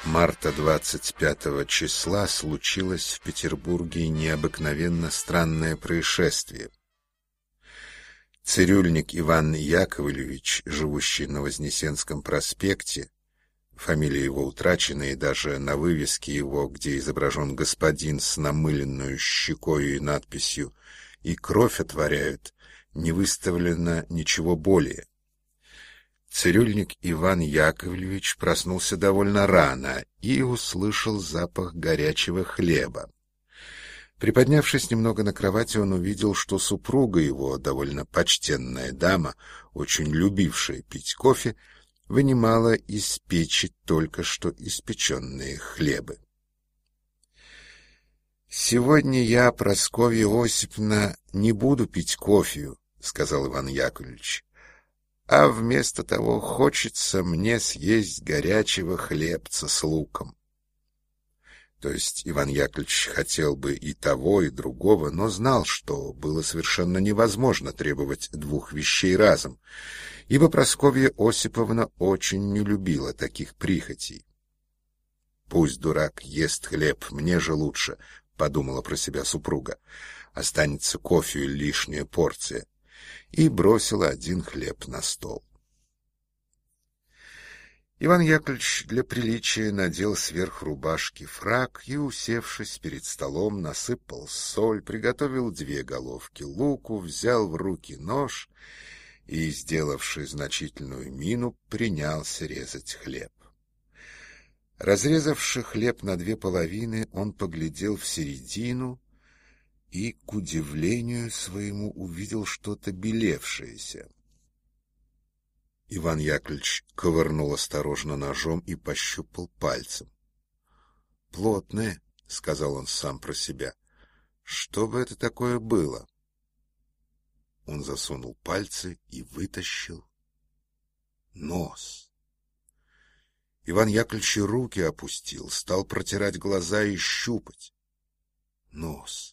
Марта 25 числа случилось в Петербурге необыкновенно странное происшествие. Цирюльник Иван Яковлевич, живущий на Вознесенском проспекте, фамилия его утрачена, и даже на вывеске его, где изображен господин с намыленную щекою и надписью «И кровь отворяют», не выставлено ничего более. Цирюльник Иван Яковлевич проснулся довольно рано и услышал запах горячего хлеба. Приподнявшись немного на кровати, он увидел, что супруга его, довольно почтенная дама, очень любившая пить кофе, вынимала из печи только что испеченные хлебы. «Сегодня я, Прасковья Осиповна, не буду пить кофею», — сказал Иван Яковлевич, «а вместо того хочется мне съесть горячего хлебца с луком». То есть Иван Яковлевич хотел бы и того, и другого, но знал, что было совершенно невозможно требовать двух вещей разом, ибо Прасковья Осиповна очень не любила таких прихотей. «Пусть дурак ест хлеб, мне же лучше», — подумала про себя супруга. «Останется кофе лишняя порция», и бросила один хлеб на стол. Иван Яковлевич для приличия надел сверх рубашки фрак и, усевшись перед столом, насыпал соль, приготовил 2 головки луку, взял в руки нож и, сделавши значительную мину, принялся резать хлеб. Разрезавши хлеб на 2 половины, он поглядел в середину и, к удивлению своему, увидел что-то белевшееся. Иван Яковлевич ковырнул осторожно ножом и пощупал пальцем. «Плотное», — сказал он сам про себя. «Что бы это такое было?» Он засунул пальцы и вытащил нос. Иван Яковлевич руки опустил, стал протирать глаза и щупать. Нос.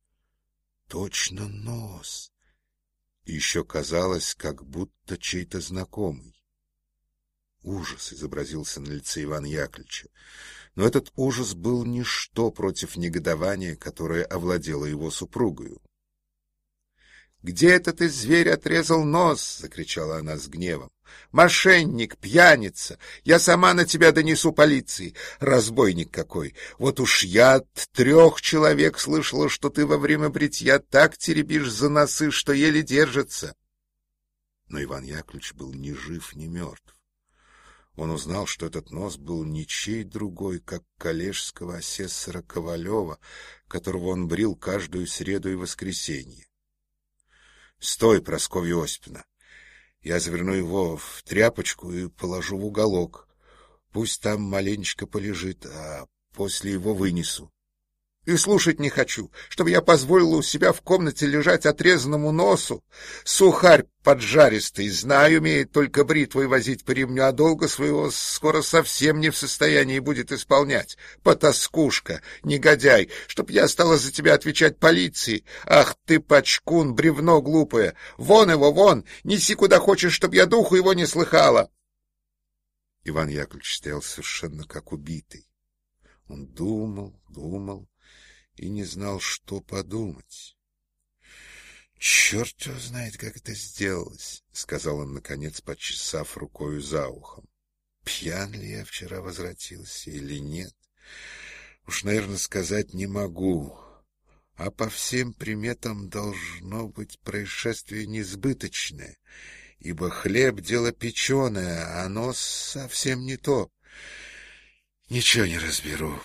Точно нос. И еще казалось, как будто чей-то знакомый. Ужас изобразился на лице Ивана Яковлевича, но этот ужас был ничто против негодования, которое овладело его супругою. «Где этот ты, зверь, отрезал нос?» — закричала она с гневом. «Мошенник, пьяница! Я сама на тебя донесу полиции! Разбойник какой! Вот уж я от 3 человек слышала, что ты во время бритья так теребишь за носы, что еле держится!» Но Иван Яковлевич был ни жив, ни мертв. Он узнал, что этот нос был ничей другой, как коллежского асессора Ковалева, которого он брил каждую среду и воскресенье. «Стой, Прасковья Осиповна! Я заверну его в тряпочку и положу в уголок. Пусть там маленечко полежит, а после его вынесу». «И слушать не хочу, чтобы я позволила у себя в комнате лежать отрезанному носу. Сухарь поджаристый, знаю, умеет только бритвой возить по ремню, а долго своего скоро совсем не в состоянии будет исполнять. Потаскушка, негодяй, чтоб я стала за тебя отвечать полиции. Ах ты, пачкун, бревно глупое! Вон его, вон! Неси куда хочешь, чтоб я духу его не слыхала!» Иван Яковлевич стоял совершенно как убитый. Он думал и не знал, что подумать. «Черт его знает, как это сделалось», — сказал он, наконец, почесав рукою за ухом. «Пьян ли я вчера возвратился или нет? Уж, наверное, сказать не могу. А по всем приметам должно быть происшествие несбыточное, ибо хлеб — дело печеное, а нос совсем не то. Ничего не разберу».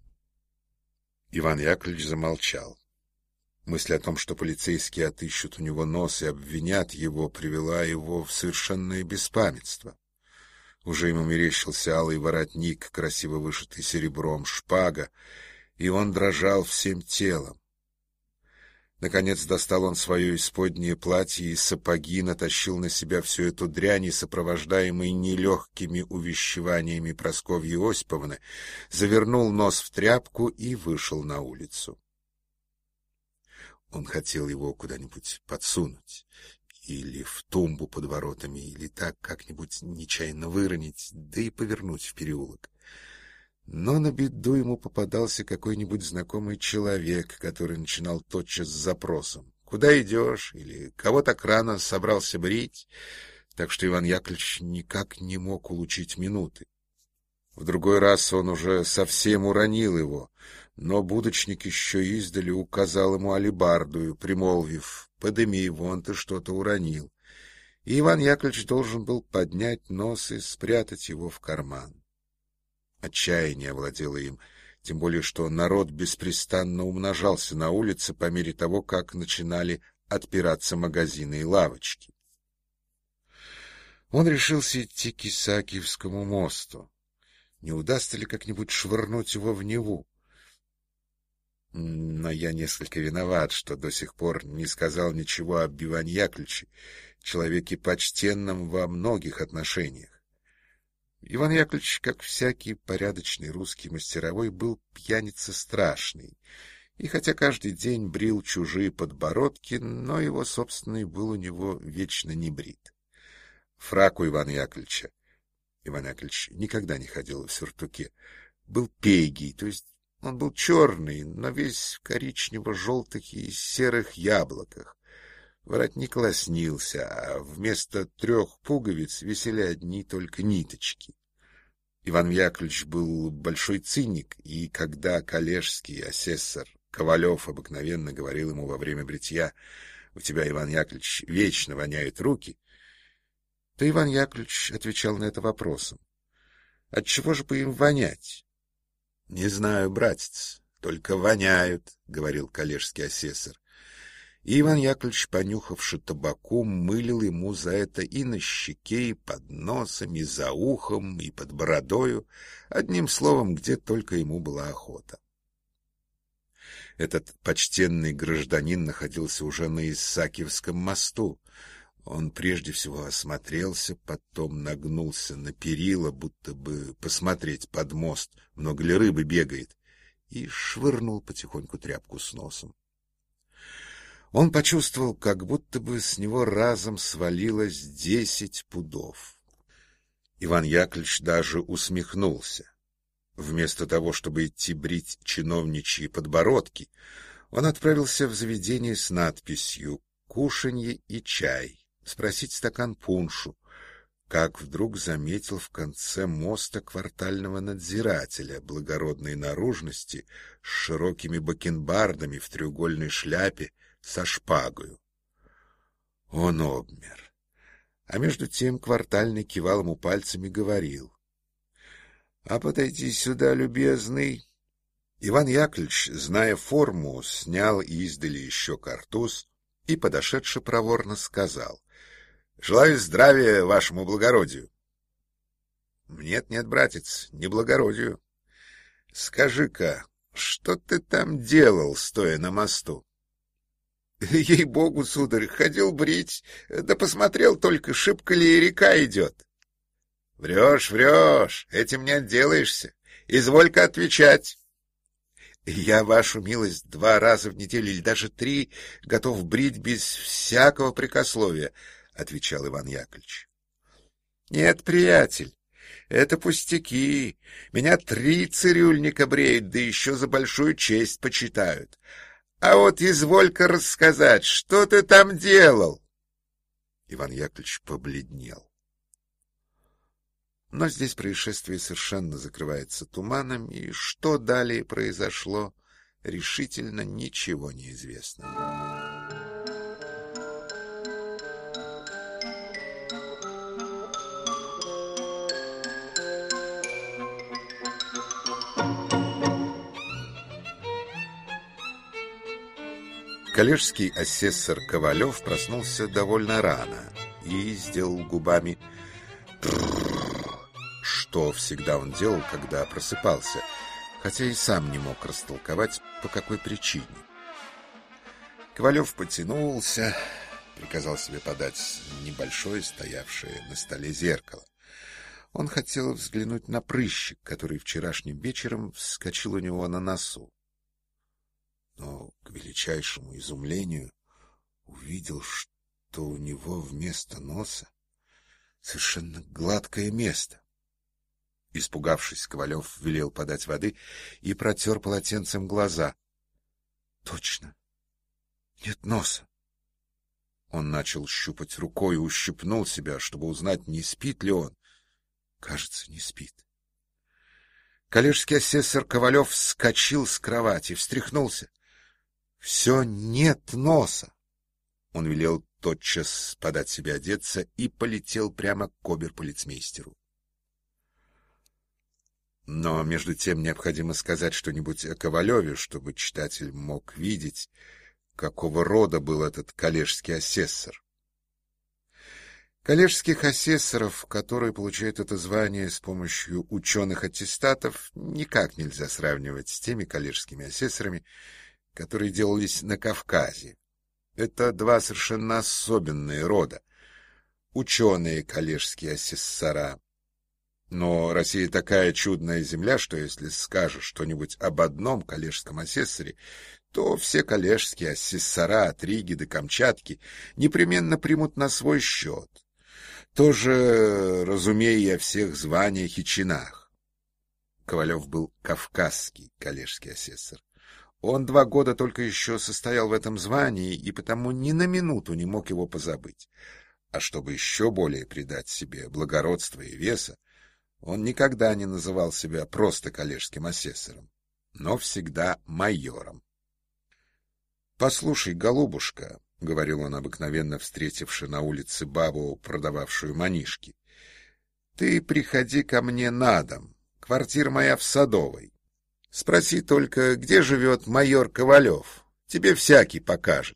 Иван Яковлевич замолчал. Мысль о том, что полицейские отыщут у него нос и обвинят его, привела его в совершенное беспамятство. Уже ему мерещился алый воротник, красиво вышитый серебром, шпага, и он дрожал всем телом. Наконец достал он свое исподнее платье и сапоги, натащил на себя всю эту дрянь и, сопровождаемый нелегкими увещеваниями Прасковьи Осиповны, завернул нос в тряпку и вышел на улицу. Он хотел его куда-нибудь подсунуть, или в тумбу под воротами, или так как-нибудь нечаянно выронить, да и повернуть в переулок. Но на беду ему попадался какой-нибудь знакомый человек, который начинал тотчас с запросом: «Куда идешь?» или «Кого так рано собрался брить?» Так что Иван Яковлевич никак не мог улучить минуты. В другой раз он уже совсем уронил его, но будочник еще издали указал ему алебардую, примолвив: «Подыми, вон ты что-то уронил». И Иван Яковлевич должен был поднять нос и спрятать его в карман. Отчаяние овладело им, тем более что народ беспрестанно умножался на улице по мере того, как начинали отпираться магазины и лавочки. Он решился идти к Исаакиевскому мосту. Не удастся ли как-нибудь швырнуть его в Неву? Но я несколько виноват, что до сих пор не сказал ничего об Иване Яковлевиче, человеке почтенном во многих отношениях. Иван Яковлевич, как всякий порядочный русский мастеровой, был пьяница страшный, и хотя каждый день брил чужие подбородки, но его собственный был у него вечно не брит. Фрак у Ивана Яковлевича — Иван Яковлевич никогда не ходил в сюртуке — был пейгий, то есть он был черный, но весь в коричнево-желтых и серых яблоках. Воротник лоснился, а вместо 3 пуговиц висели одни только ниточки. Иван Яковлевич был большой циник, и когда коллежский асессор Ковалев обыкновенно говорил ему во время бритья: «У тебя, Иван Яковлевич, вечно воняют руки», то Иван Яковлевич отвечал на это вопросом: «Отчего же бы им вонять?» «Не знаю, братец, только воняют», — говорил коллежский асессор. И Иван Яковлевич, понюхавши табаку, мылил ему за это и на щеке, и под носом, и за ухом, и под бородою, одним словом, где только ему была охота. Этот почтенный гражданин находился уже на Исаакиевском мосту. Он прежде всего осмотрелся, потом нагнулся на перила, будто бы посмотреть под мост, много ли рыбы бегает, и швырнул потихоньку тряпку с носом. Он почувствовал, как будто бы с него разом свалилось 10 пудов. Иван Яковлевич даже усмехнулся. Вместо того, чтобы идти брить чиновничьи подбородки, он отправился в заведение с надписью «Кушанье и чай», спросить стакан пуншу, как вдруг заметил в конце моста квартального надзирателя благородной наружности с широкими бакенбардами в треугольной шляпе, со шпагою. Он обмер. А между тем квартальный кивал ему пальцами и говорил: «А подойди сюда, любезный». Иван Яковлевич, зная форму, снял издали еще картуз и, подошедши проворно, сказал: «Желаю здравия вашему благородию». «Нет, братец, не благородию. Скажи-ка, что ты там делал, стоя на мосту?» «Ей-богу, сударь, ходил брить, да посмотрел только, шибко ли река идет». «Врешь, врешь, этим не отделаешься. Изволь-ка отвечать». «Я, вашу милость, 2 раза в неделю или даже 3 готов брить без всякого прекословия», — отвечал Иван Яковлевич. «Нет, приятель, это пустяки. Меня 3 цирюльника бреют, да еще за большую честь почитают. А вот изволь-ка рассказать, что ты там делал?» Иван Яковлевич побледнел. Но здесь происшествие совершенно закрывается туманом, и что далее произошло, решительно ничего не известно. Коллежский асессор Ковалев проснулся довольно рано и сделал губами что всегда он делал, когда просыпался, хотя и сам не мог растолковать, по какой причине. Ковалев потянулся, приказал себе подать небольшое, стоявшее на столе зеркало. Он хотел взглянуть на прыщик, который вчерашним вечером вскочил у него на носу. Но, к величайшему изумлению, увидел, что у него вместо носа совершенно гладкое место. Испугавшись, Ковалев велел подать воды и протер полотенцем глаза. Точно. Нет носа. Он начал щупать рукой и ущипнул себя, чтобы узнать, не спит ли он. Кажется, не спит. Коллежский асессор Ковалев вскочил с кровати, встряхнулся. Все нет носа. Он велел тотчас подать себе одеться и полетел прямо к обер-полицмейстеру. Но между тем необходимо сказать что-нибудь о Ковалеве, чтобы читатель мог видеть, какого рода был этот коллежский асессор. Коллежских асессоров, которые получают это звание с помощью ученых аттестатов, никак нельзя сравнивать с теми коллежскими асессорами, которые делались на Кавказе. Это два совершенно особенные рода. Ученые коллежские асессора. Но Россия такая чудная земля, что если скажешь что-нибудь об одном коллежском асессоре, то все коллежские асессора от Риги до Камчатки непременно примут на свой счет. Тоже разумея и о всех званиях и чинах. Ковалев был кавказский коллежский асессор. Он 2 года только еще состоял в этом звании, и потому ни на минуту не мог его позабыть. А чтобы еще более придать себе благородства и веса, он никогда не называл себя просто коллежским асессором, но всегда майором. — Послушай, голубушка, — говорил он, обыкновенно встретивши на улице бабу, продававшую манишки, — ты приходи ко мне на дом, квартира моя в Садовой. Спроси только, где живет майор Ковалев, тебе всякий покажет.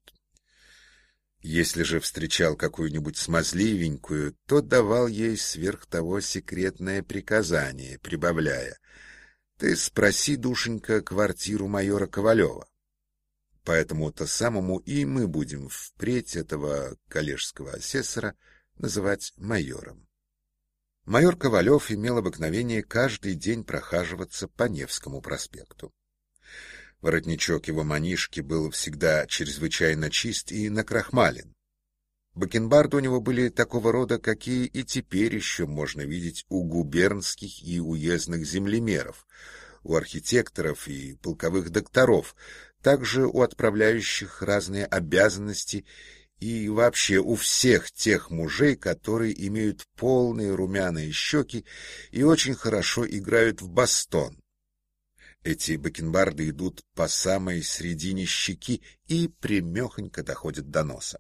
Если же встречал какую-нибудь смазливенькую, то давал ей сверх того секретное приказание, прибавляя: «Ты спроси, душенька, квартиру майора Ковалева». Поэтому-то самому и мы будем впредь этого коллежского асессора называть майором. Майор Ковалев имел обыкновение каждый день прохаживаться по Невскому проспекту. Воротничок его манишки был всегда чрезвычайно чист и накрахмален. Бакенбарды у него были такого рода, какие и теперь еще можно видеть у губернских и уездных землемеров, у архитекторов и полковых докторов, также у отправляющих разные обязанности и вообще у всех тех мужей, которые имеют полные румяные щеки и очень хорошо играют в бастон. Эти бакенбарды идут по самой середине щеки и прямехонько доходят до носа.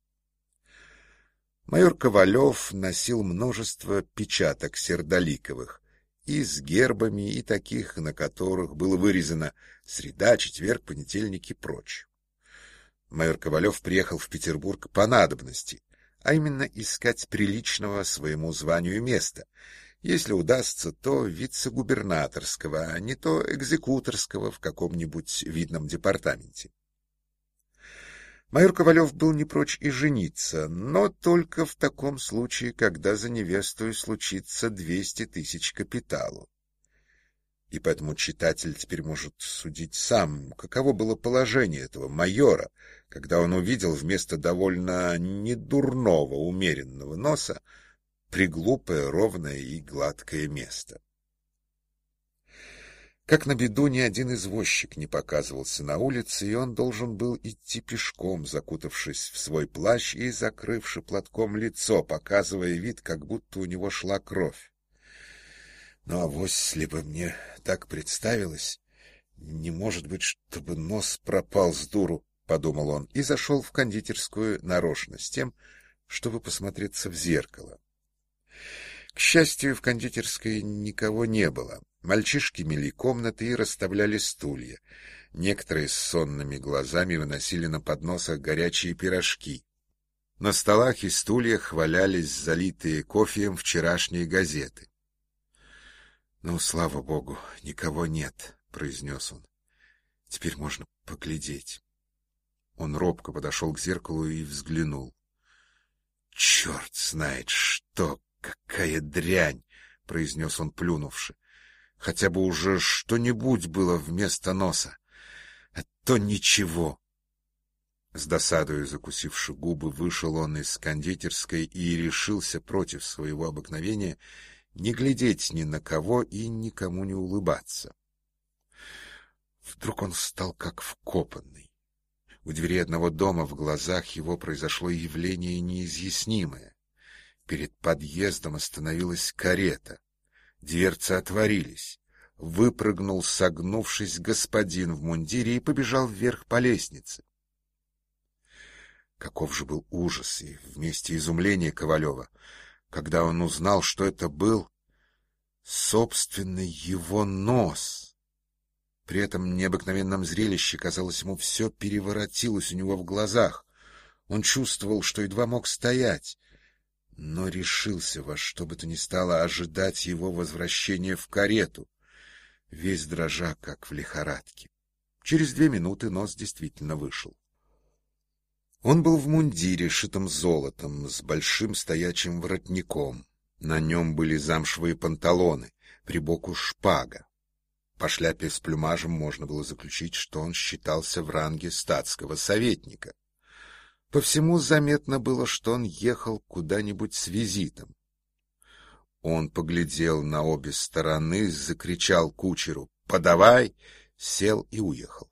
Майор Ковалев носил множество печаток сердоликовых, и с гербами, и таких, на которых было вырезано «Среда», «Четверг», «Понедельник» и прочее. Майор Ковалев приехал в Петербург по надобности, а именно искать приличного своему званию места. Если удастся, то вице-губернаторского, а не то экзекуторского в каком-нибудь видном департаменте. Майор Ковалев был не прочь и жениться, но только в таком случае, когда за невестою случится 200 тысяч капиталу. И поэтому читатель теперь может судить сам, каково было положение этого майора, когда он увидел вместо довольно недурного умеренного носа приглупое, ровное и гладкое место. Как на беду, ни один извозчик не показывался на улице, и он должен был идти пешком, закутавшись в свой плащ и закрывши платком лицо, показывая вид, как будто у него шла кровь. Но авось ли бы мне так представилось, не может быть, чтобы нос пропал с дуру, — подумал он, и зашел в кондитерскую нарочно с тем, чтобы посмотреться в зеркало. К счастью, в кондитерской никого не было. Мальчишки мели комнаты и расставляли стулья. Некоторые с сонными глазами выносили на подносах горячие пирожки. На столах и стульях валялись залитые кофеем вчерашние газеты. — Ну, слава богу, никого нет, — произнес он. — Теперь можно поглядеть. Он робко подошел к зеркалу и взглянул. — Черт знает что! Какая дрянь! — произнес он, плюнувши. — Хотя бы уже что-нибудь было вместо носа. А то ничего. С досадою закусивши губы, вышел он из кондитерской и решился против своего обыкновения не глядеть ни на кого и никому не улыбаться. Вдруг он стал как вкопанный. У двери одного дома в глазах его произошло явление неизъяснимое. Перед подъездом остановилась карета. Дверцы отворились. Выпрыгнул, согнувшись, господин в мундире и побежал вверх по лестнице. Каков же был ужас и вместе изумление Ковалева, когда он узнал, что это был собственный его нос. При этом необыкновенном зрелище, казалось, ему все переворотилось у него в глазах. Он чувствовал, что едва мог стоять, но решился во что бы то ни стало ожидать его возвращения в карету, весь дрожа, как в лихорадке. Через 2 минуты нос действительно вышел. Он был в мундире, шитом золотом, с большим стоячим воротником. На нем были замшевые панталоны, при боку шпага. По шляпе с плюмажем можно было заключить, что он считался в ранге статского советника. По всему заметно было, что он ехал куда-нибудь с визитом. Он поглядел на обе стороны, закричал кучеру «Подавай!», сел и уехал.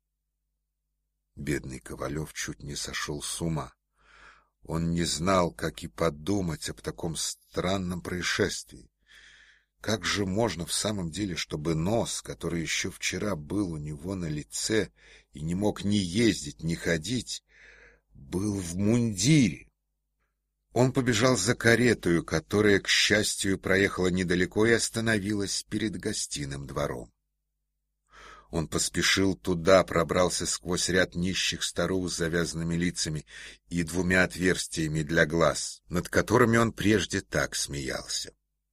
Бедный Ковалев чуть не сошел с ума. Он не знал, как и подумать об таком странном происшествии. Как же можно в самом деле, чтобы нос, который еще вчера был у него на лице и не мог ни ездить, ни ходить, был в мундире? Он побежал за каретою, которая, к счастью, проехала недалеко и остановилась перед гостиным двором. Он поспешил туда, пробрался сквозь ряд нищих старух с завязанными лицами и 2 отверстиями для глаз, над которыми он прежде так смеялся.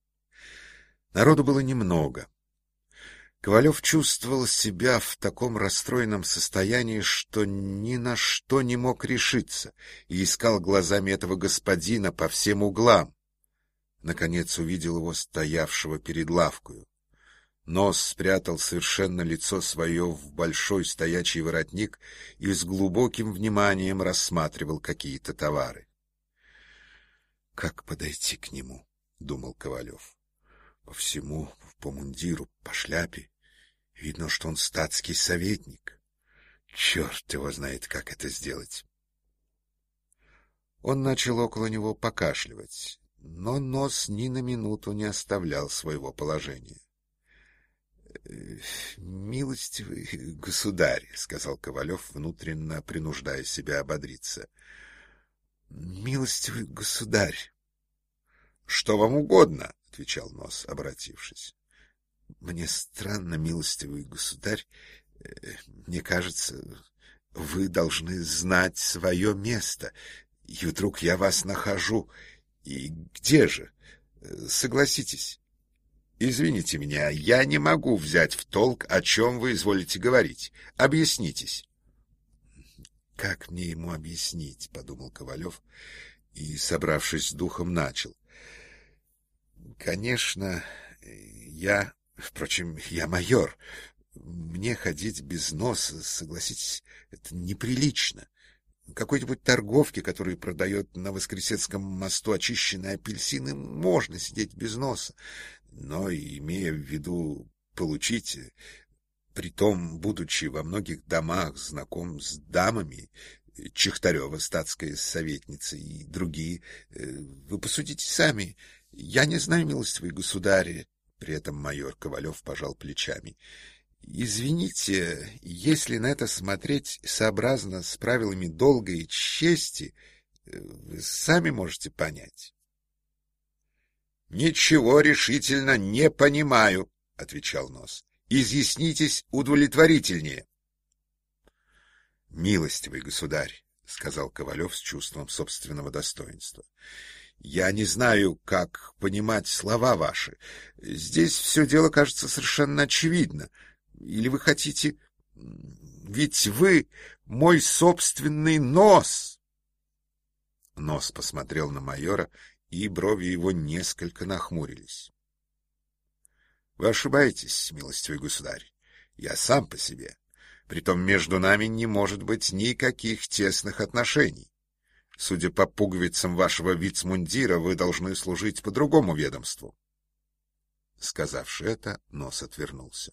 Народу было немного. Ковалев чувствовал себя в таком расстроенном состоянии, что ни на что не мог решиться, и искал глазами этого господина по всем углам. Наконец увидел его стоявшего перед лавкою. Нос спрятал совершенно лицо свое в большой стоячий воротник и с глубоким вниманием рассматривал какие-то товары. «Как подойти к нему?» — думал Ковалев. «По всему, по мундиру, по шляпе. Видно, что он статский советник. Черт его знает, как это сделать». Он начал около него покашливать, но нос ни на минуту не оставлял своего положения. «Милостивый государь», — сказал Ковалев, внутренно принуждая себя ободриться. «Милостивый государь». «Что вам угодно?» — отвечал нос, обратившись. «Мне странно, милостивый государь. Мне кажется, вы должны знать свое место. И вдруг я вас нахожу. И где же? Согласитесь». «Извините меня, я не могу взять в толк, о чем вы изволите говорить. Объяснитесь». «Как мне ему объяснить?» — подумал Ковалев и, собравшись с духом, начал. «Конечно, впрочем, я майор. Мне ходить без носа, согласитесь, это неприлично. Какой-нибудь торговке, который продает на Воскресенском мосту очищенные апельсины, можно сидеть без носа. Но, имея в виду получить, притом, будучи во многих домах знаком с дамами, Чехтарева, статская советница и другие, вы посудите сами. Я не знаю, милостивый государь». При этом майор Ковалев пожал плечами. «Извините, если на это смотреть сообразно с правилами долга и чести, вы сами можете понять». «Ничего решительно не понимаю», — отвечал нос. «Изъяснитесь удовлетворительнее». «Милостивый государь», — сказал Ковалев с чувством собственного достоинства, — «я не знаю, как понимать слова ваши. Здесь все дело кажется совершенно очевидно. Или вы хотите... Ведь вы мой собственный нос!» Нос посмотрел на майора, и брови его несколько нахмурились. «Вы ошибаетесь, милостивый государь. Я сам по себе. Притом между нами не может быть никаких тесных отношений. Судя по пуговицам вашего вицмундира, вы должны служить по другому ведомству». Сказавши это, Нос отвернулся.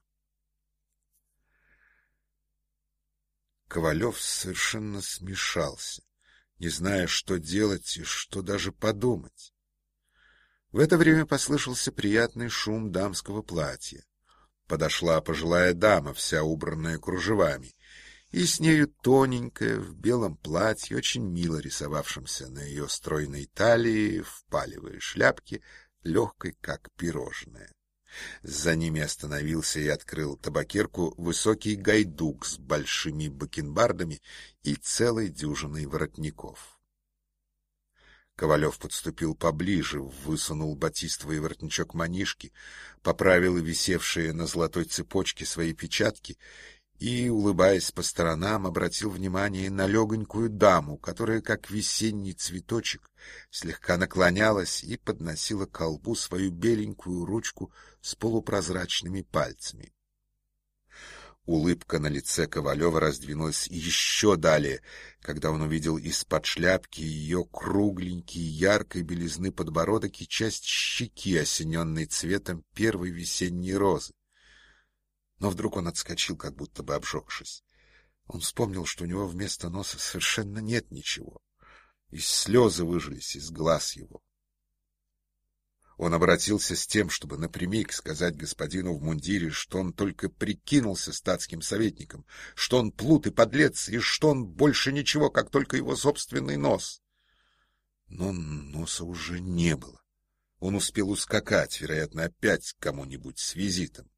Ковалев совершенно смешался, не зная, что делать и что даже подумать. В это время послышался приятный шум дамского платья. Подошла пожилая дама, вся убранная кружевами, и с нею тоненькая, в белом платье, очень мило рисовавшемся на ее стройной талии, в палевой шляпке, легкой, как пирожное. За ними остановился и открыл табакерку высокий гайдук с большими бакенбардами и целой дюжиной воротников. Ковалев подступил поближе, высунул батистовый воротничок манишки, поправил висевшие на золотой цепочке свои печатки и, улыбаясь по сторонам, обратил внимание на легонькую даму, которая, как весенний цветочек, слегка наклонялась и подносила к колбу свою беленькую ручку с полупрозрачными пальцами. Улыбка на лице Ковалева раздвинулась еще далее, когда он увидел из-под шляпки ее кругленький, яркой белизны подбородок и часть щеки, осененной цветом первой весенней розы. Но вдруг он отскочил, как будто бы обжегшись. Он вспомнил, что у него вместо носа совершенно нет ничего, и слезы выжились из глаз его. Он обратился с тем, чтобы напрямик сказать господину в мундире, что он только прикинулся статским советником, что он плут и подлец, и что он больше ничего, как только его собственный нос. Но носа уже не было. Он успел ускакать, вероятно, опять к кому-нибудь с визитом.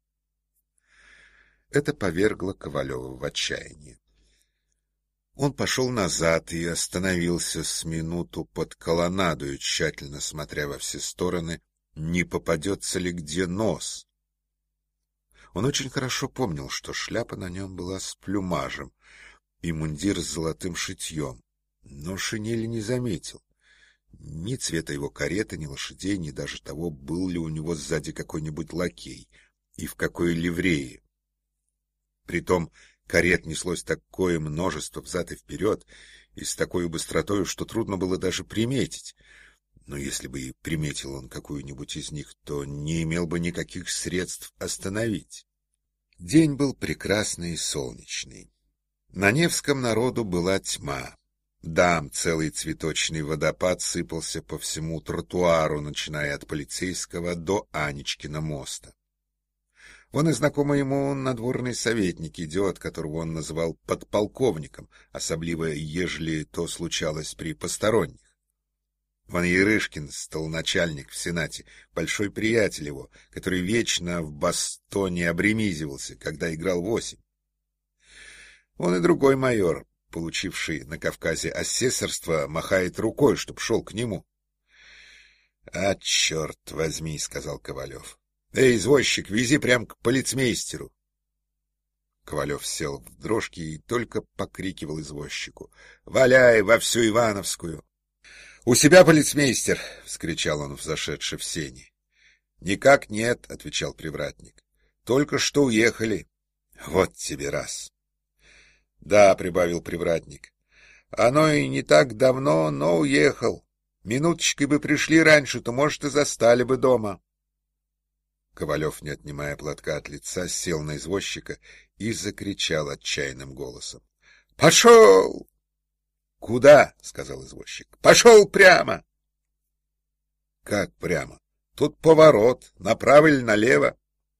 Это повергло Ковалева в отчаяние. Он пошел назад и остановился с минуту под колоннадою, тщательно смотря во все стороны, не попадется ли где нос. Он очень хорошо помнил, что шляпа на нем была с плюмажем и мундир с золотым шитьем, но шинели не заметил. Ни цвета его кареты, ни лошадей, ни даже того, был ли у него сзади какой-нибудь лакей и в какой ливрее. Притом карет неслось такое множество взад и вперед, и с такой быстротой, что трудно было даже приметить. Но если бы и приметил он какую-нибудь из них, то не имел бы никаких средств остановить. День был прекрасный и солнечный. На Невском народу была тьма. Дам целый цветочный водопад сыпался по всему тротуару, начиная от Полицейского до Анечкина моста. Вон и знакомый ему надворный советник идет, которого он называл подполковником, особливо ежели то случалось при посторонних. Вон Ярышкин, столоначальник в Сенате, большой приятель его, который вечно в бастоне обремизивался, когда играл 8. Вон и другой майор, получивший на Кавказе асессорство, махает рукой, чтоб шел к нему. — А, черт возьми, — сказал Ковалев. — Эй, извозчик, вези прям к полицмейстеру. Ковалев сел в дрожки и только покрикивал извозчику: — Валяй во всю Ивановскую! — У себя полицмейстер! — вскричал он, взошедший в сени. — Никак нет, — отвечал привратник. — Только что уехали. — Вот тебе раз. — Да, — прибавил привратник. — Оно и не так давно, но уехал. Минуточкой бы пришли раньше, то, может, и застали бы дома. Ковалев, не отнимая платка от лица, сел на извозчика и закричал отчаянным голосом: — Пошел! — Куда? — сказал извозчик. — Пошел прямо! — Как прямо? Тут поворот, направо или налево?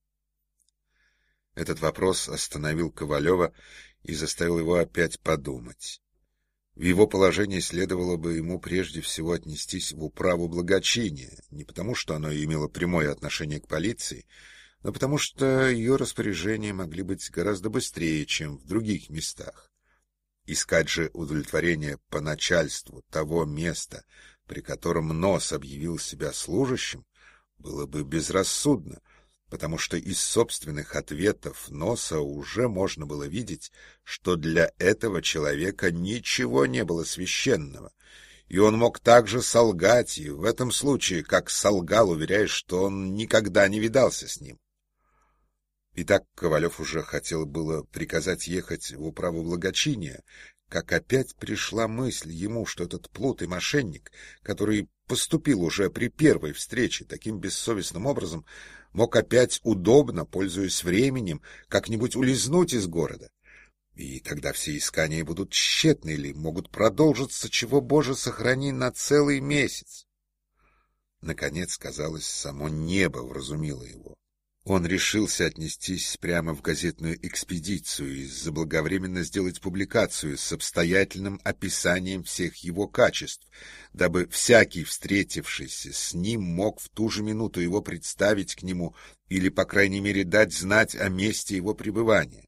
Этот вопрос остановил Ковалева и заставил его опять подумать. В его положении следовало бы ему прежде всего отнестись в управу благочиния, не потому что оно имело прямое отношение к полиции, но потому что ее распоряжения могли быть гораздо быстрее, чем в других местах. Искать же удовлетворение по начальству того места, при котором Нос объявил себя служащим, было бы безрассудно, потому что из собственных ответов Носа уже можно было видеть, что для этого человека ничего не было священного, и он мог также солгать, и в этом случае, как солгал, уверяя, что он никогда не видался с ним. Итак, Ковалев уже хотел было приказать ехать в управу благочиния, как опять пришла мысль ему, что этот плут и мошенник, который поступил уже при первой встрече таким бессовестным образом, мог опять удобно, пользуясь временем, как-нибудь улизнуть из города. И тогда все искания будут тщетны или могут продолжиться, чего, Боже, сохрани, на целый месяц. Наконец, казалось, само небо вразумило его. Он решился отнестись прямо в газетную экспедицию и заблаговременно сделать публикацию с обстоятельным описанием всех его качеств, дабы всякий, встретившийся с ним, мог в ту же минуту его представить к нему или, по крайней мере, дать знать о месте его пребывания.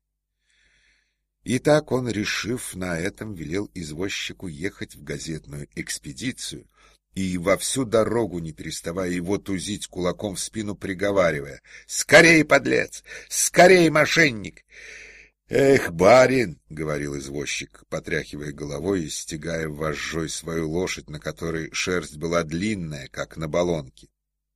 Итак, он, решив на этом, велел извозчику ехать в газетную экспедицию и во всю дорогу, не переставая его тузить кулаком в спину, приговаривая: «Скорей, подлец! Скорей, мошенник!» «Эх, барин!» — говорил извозчик, потряхивая головой и стегая вожжой свою лошадь, на которой шерсть была длинная, как на баллонке.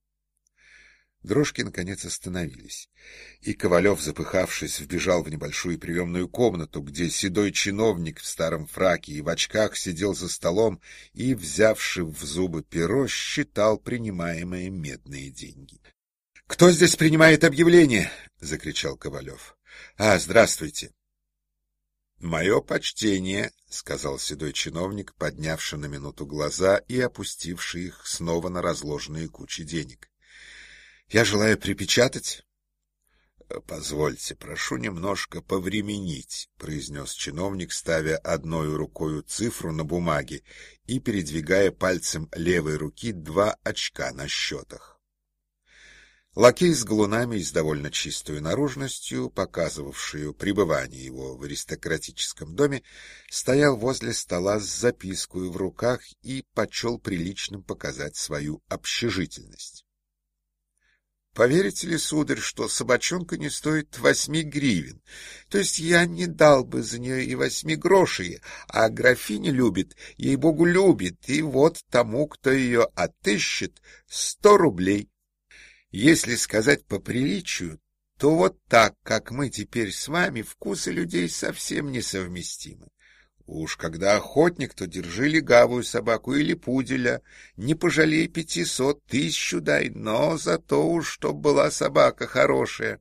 Дрожки, наконец, остановились, и Ковалев, запыхавшись, вбежал в небольшую приемную комнату, где седой чиновник в старом фраке и в очках сидел за столом и, взявши в зубы перо, считал принимаемые медные деньги. — Кто здесь принимает объявление? — закричал Ковалев. — Здравствуйте. — Мое почтение, — сказал седой чиновник, поднявший на минуту глаза и опустивший их снова на разложенные кучи денег. Я желаю припечатать. — Позвольте, прошу немножко повременить, — произнес чиновник, ставя одной рукою цифру на бумаге и передвигая пальцем левой руки 2 очка на счетах. Лакей с галунами и с довольно чистою наружностью, показывавшую пребывание его в аристократическом доме, стоял возле стола с запиской в руках и почел приличным показать свою общежительность. Поверите ли, сударь, что собачонка не стоит 8 гривен? То есть я не дал бы за нее и 8 грошей, а графиня любит, ей-богу, любит, и вот тому, кто ее отыщет, 100 рублей. Если сказать по приличию, то вот так, как мы теперь с вами, вкусы людей совсем несовместимы. Уж когда охотник, то держи легавую собаку или пуделя, не пожалей 500, 1000 дай, но зато уж чтоб была собака хорошая.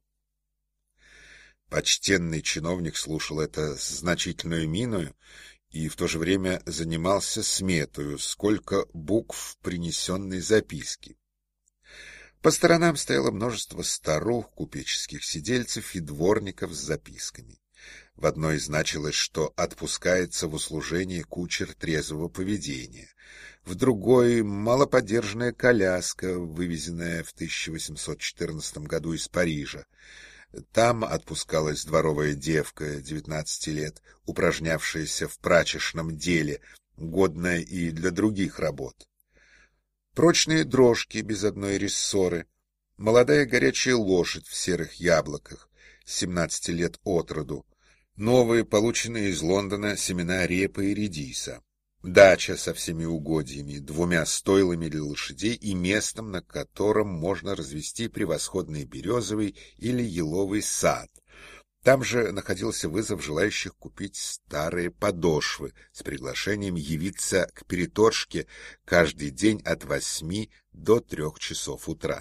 Почтенный чиновник слушал это с значительной миною и в то же время занимался сметою, сколько букв в принесенной записке. По сторонам стояло множество старух, купеческих сидельцев и дворников с записками. В одной значилось, что отпускается в услужение кучер трезвого поведения, в другой — малоподержанная коляска, вывезенная в 1814 году из Парижа. Там отпускалась дворовая девка 19 лет, упражнявшаяся в прачечном деле, годная и для других работ. Прочные дрожки без одной рессоры, молодая горячая лошадь в серых яблоках, 17 лет от роду, новые, полученные из Лондона, семена репы и редиса, дача со всеми угодьями, 2 стойлами для лошадей и местом, на котором можно развести превосходный березовый или еловый сад. Там же находился вызов желающих купить старые подошвы с приглашением явиться к переторжке каждый день от 8 до 3 часов утра.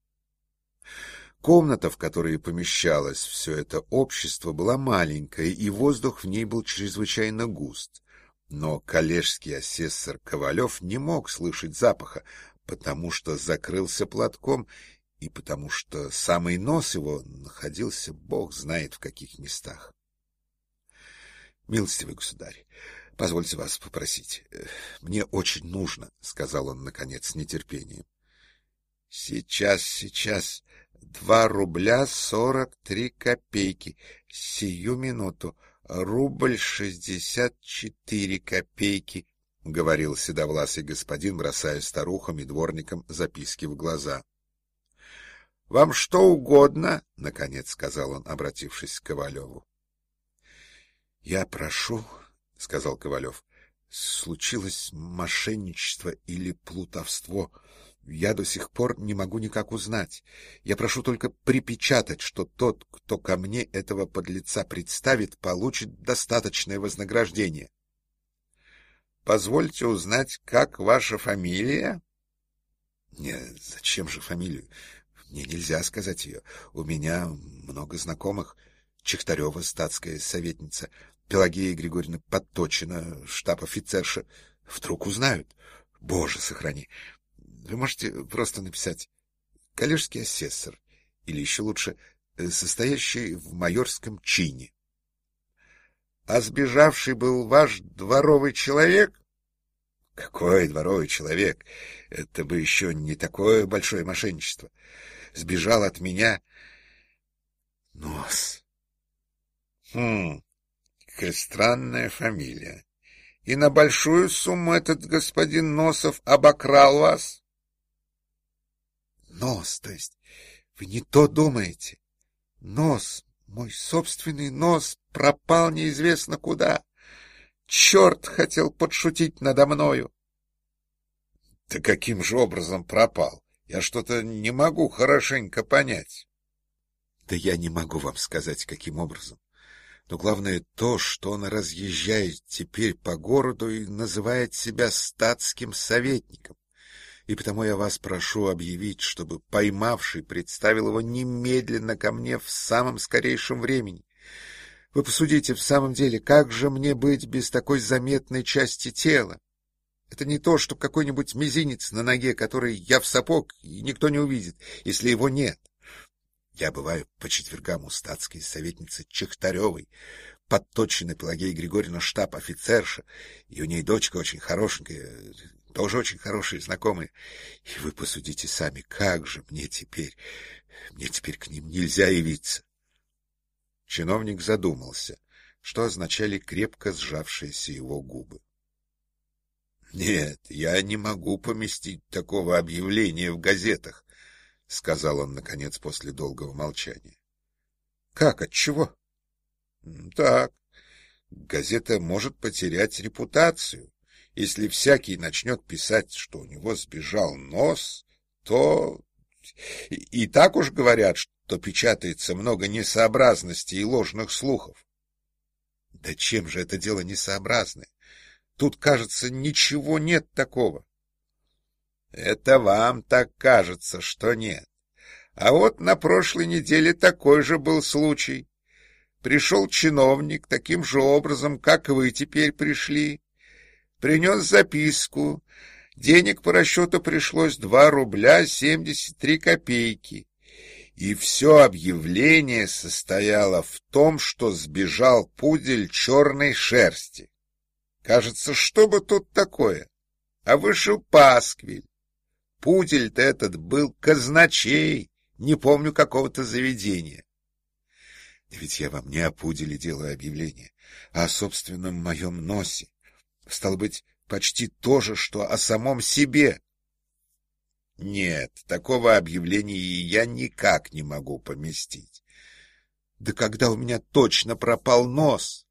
Комната, в которой помещалось все это общество, была маленькая, и воздух в ней был чрезвычайно густ. Но коллежский асессор Ковалев не мог слышать запаха, потому что закрылся платком и потому что самый нос его находился бог знает в каких местах. — Милостивый государь, позвольте вас попросить. Мне очень нужно, — сказал он, наконец, с нетерпением. — Сейчас. 2 рубля 43 копейки. Сию минуту. Рубль 64 копейки, — говорил седовласый господин, бросая старухам и дворникам записки в глаза. — Вам что угодно, — наконец сказал он, обратившись к Ковалеву. — Я прошу, — сказал Ковалев, — случилось мошенничество или плутовство. Я до сих пор не могу никак узнать. Я прошу только припечатать, что тот, кто ко мне этого подлеца представит, получит достаточное вознаграждение. позвольте узнать, как ваша фамилия? Нет, зачем же фамилию? Мне нельзя сказать ее. У меня много знакомых. Чехтарева, статская советница, Пелагея Григорьевна Подточина, штаб-офицерша. Вдруг узнают. Боже, сохрани. Вы можете просто написать «коллежский асессор» или еще лучше «состоящий в майорском чине». А сбежавший был ваш дворовый человек? Какой дворовый человек? Это бы еще не такое большое мошенничество. Сбежал от меня Нос. Какая странная фамилия. И на большую сумму этот господин Носов обокрал вас? Нос, то есть вы не то думаете. Нос, мой собственный нос, пропал неизвестно куда. Черт хотел подшутить надо мною. Да каким же образом пропал? Я что-то не могу хорошенько понять. Да я не могу вам сказать, каким образом. Но главное то, что он разъезжает теперь по городу и называет себя статским советником. И потому я вас прошу объявить, чтобы поймавший представил его немедленно ко мне в самом скорейшем времени. Вы посудите, в самом деле, как же мне быть без такой заметной части тела? Это не то, что какой-нибудь мизинец на ноге, который я в сапог, и никто не увидит, если его нет. Я бываю по четвергам у статской советницы Чехтаревой, Подточина Пелагея Григорьевна штаб-офицерша, и у ней дочка очень хорошенькая, тоже очень хорошие знакомые. И вы посудите сами, как же мне теперь к ним нельзя явиться. Чиновник задумался, что означали крепко сжавшиеся его губы. — Нет, я не могу поместить такого объявления в газетах, — сказал он, наконец, после долгого молчания. — Как, отчего? — Так, газета может потерять репутацию. Если всякий начнет писать, что у него сбежал нос, то... И так уж говорят, что печатается много несообразностей и ложных слухов. Да чем же это дело несообразное? Тут, кажется, ничего нет такого. Это вам так кажется, что нет. А вот на прошлой неделе такой же был случай. Пришел чиновник таким же образом, как вы теперь пришли. Принес записку. Денег по расчету пришлось 2 рубля 73 копейки. И все объявление состояло в том, что сбежал пудель черной шерсти. Кажется, что бы тут такое? А вышел пасквиль. Пудель-то этот был казначей, не помню какого-то заведения. Ведь я вам не о пуделе делаю объявление, а о собственном моем носе. Стало быть, почти то же, что о самом себе. Нет, такого объявления я никак не могу поместить. Да когда у меня точно пропал нос?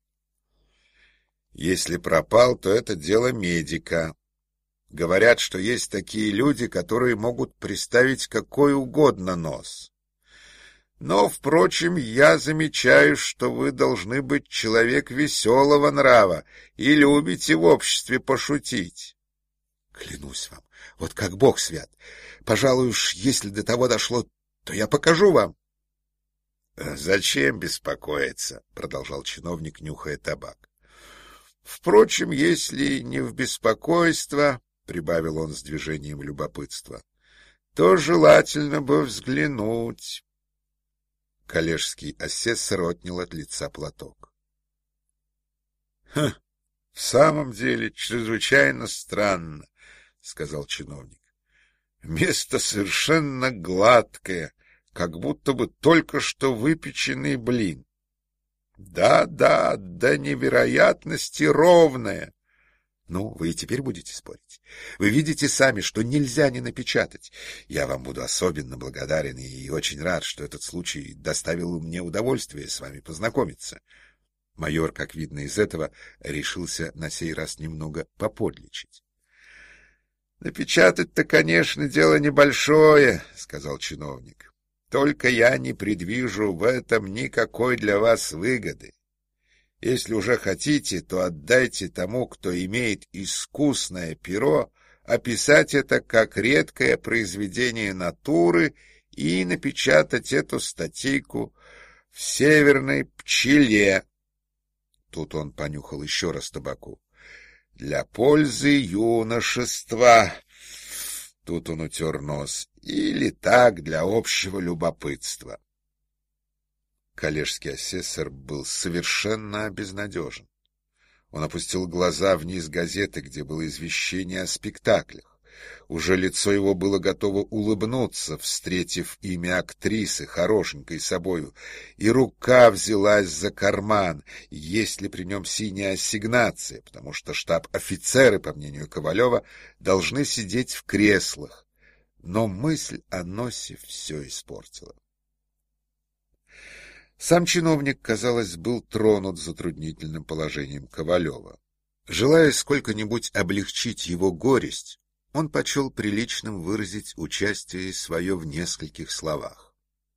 Если пропал, то это дело медика. Говорят, что есть такие люди, которые могут приставить какой угодно нос. Но, впрочем, я замечаю, что вы должны быть человек веселого нрава и любите в обществе пошутить. Клянусь вам, вот как Бог свят. Пожалуй уж, если до того дошло, то я покажу вам. — Зачем беспокоиться? — продолжал чиновник, нюхая табак. — Впрочем, если не в беспокойство, — прибавил он с движением любопытства, — то желательно бы взглянуть. Коллежский асессор отнял от лица платок. — В самом деле, чрезвычайно странно, — сказал чиновник. — Место совершенно гладкое, как будто бы только что выпеченный блин. Да, до невероятности ровное. Ну, вы и теперь будете спорить. Вы видите сами, что нельзя не напечатать. Я вам буду особенно благодарен и очень рад, что этот случай доставил мне удовольствие с вами познакомиться. Майор, как видно из этого, решился на сей раз немного поподличить. — Напечатать-то, конечно, дело небольшое, — сказал чиновник. — Только я не предвижу в этом никакой для вас выгоды. Если уже хотите, то отдайте тому, кто имеет искусное перо, описать это как редкое произведение натуры и напечатать эту статейку в «Северной пчеле». Тут он понюхал еще раз табаку. «Для пользы юношества». Тут он утер нос. Или так, для общего любопытства. Коллежский асессор был совершенно обезнадежен. Он опустил глаза вниз газеты, где было извещение о спектаклях. Уже лицо его было готово улыбнуться, встретив имя актрисы, хорошенькой собою, и рука взялась за карман, есть ли при нем синяя ассигнация, потому что штаб-офицеры, по мнению Ковалева, должны сидеть в креслах. Но мысль о носе все испортила. Сам чиновник, казалось, был тронут затруднительным положением Ковалева. Желая сколько-нибудь облегчить его горесть, он почел приличным выразить участие свое в нескольких словах.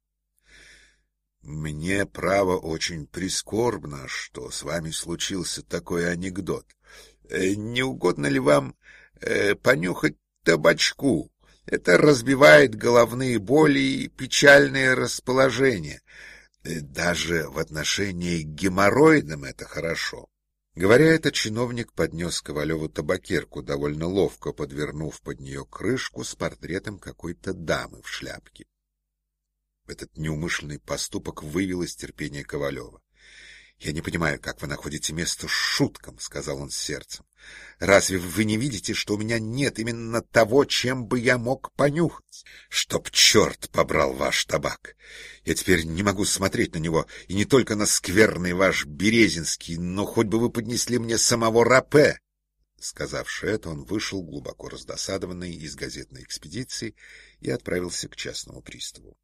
«Мне, право, очень прискорбно, что с вами случился такой анекдот. Не угодно ли вам понюхать табачку? Это разбивает головные боли и печальное расположение. Даже в отношении к геморроидам это хорошо». Говоря это, чиновник поднес Ковалеву табакерку, довольно ловко подвернув под нее крышку с портретом какой-то дамы в шляпке. Этот неумышленный поступок вывел из терпения Ковалева. — Я не понимаю, как вы находите место шуткам, — сказал он с сердцем. — Разве вы не видите, что у меня нет именно того, чем бы я мог понюхать? Чтоб черт побрал ваш табак! Я теперь не могу смотреть на него, и не только на скверный ваш Березинский, но хоть бы вы поднесли мне самого рапе. Сказавши это, он вышел, глубоко раздосадованный, из газетной экспедиции и отправился к частному приставу.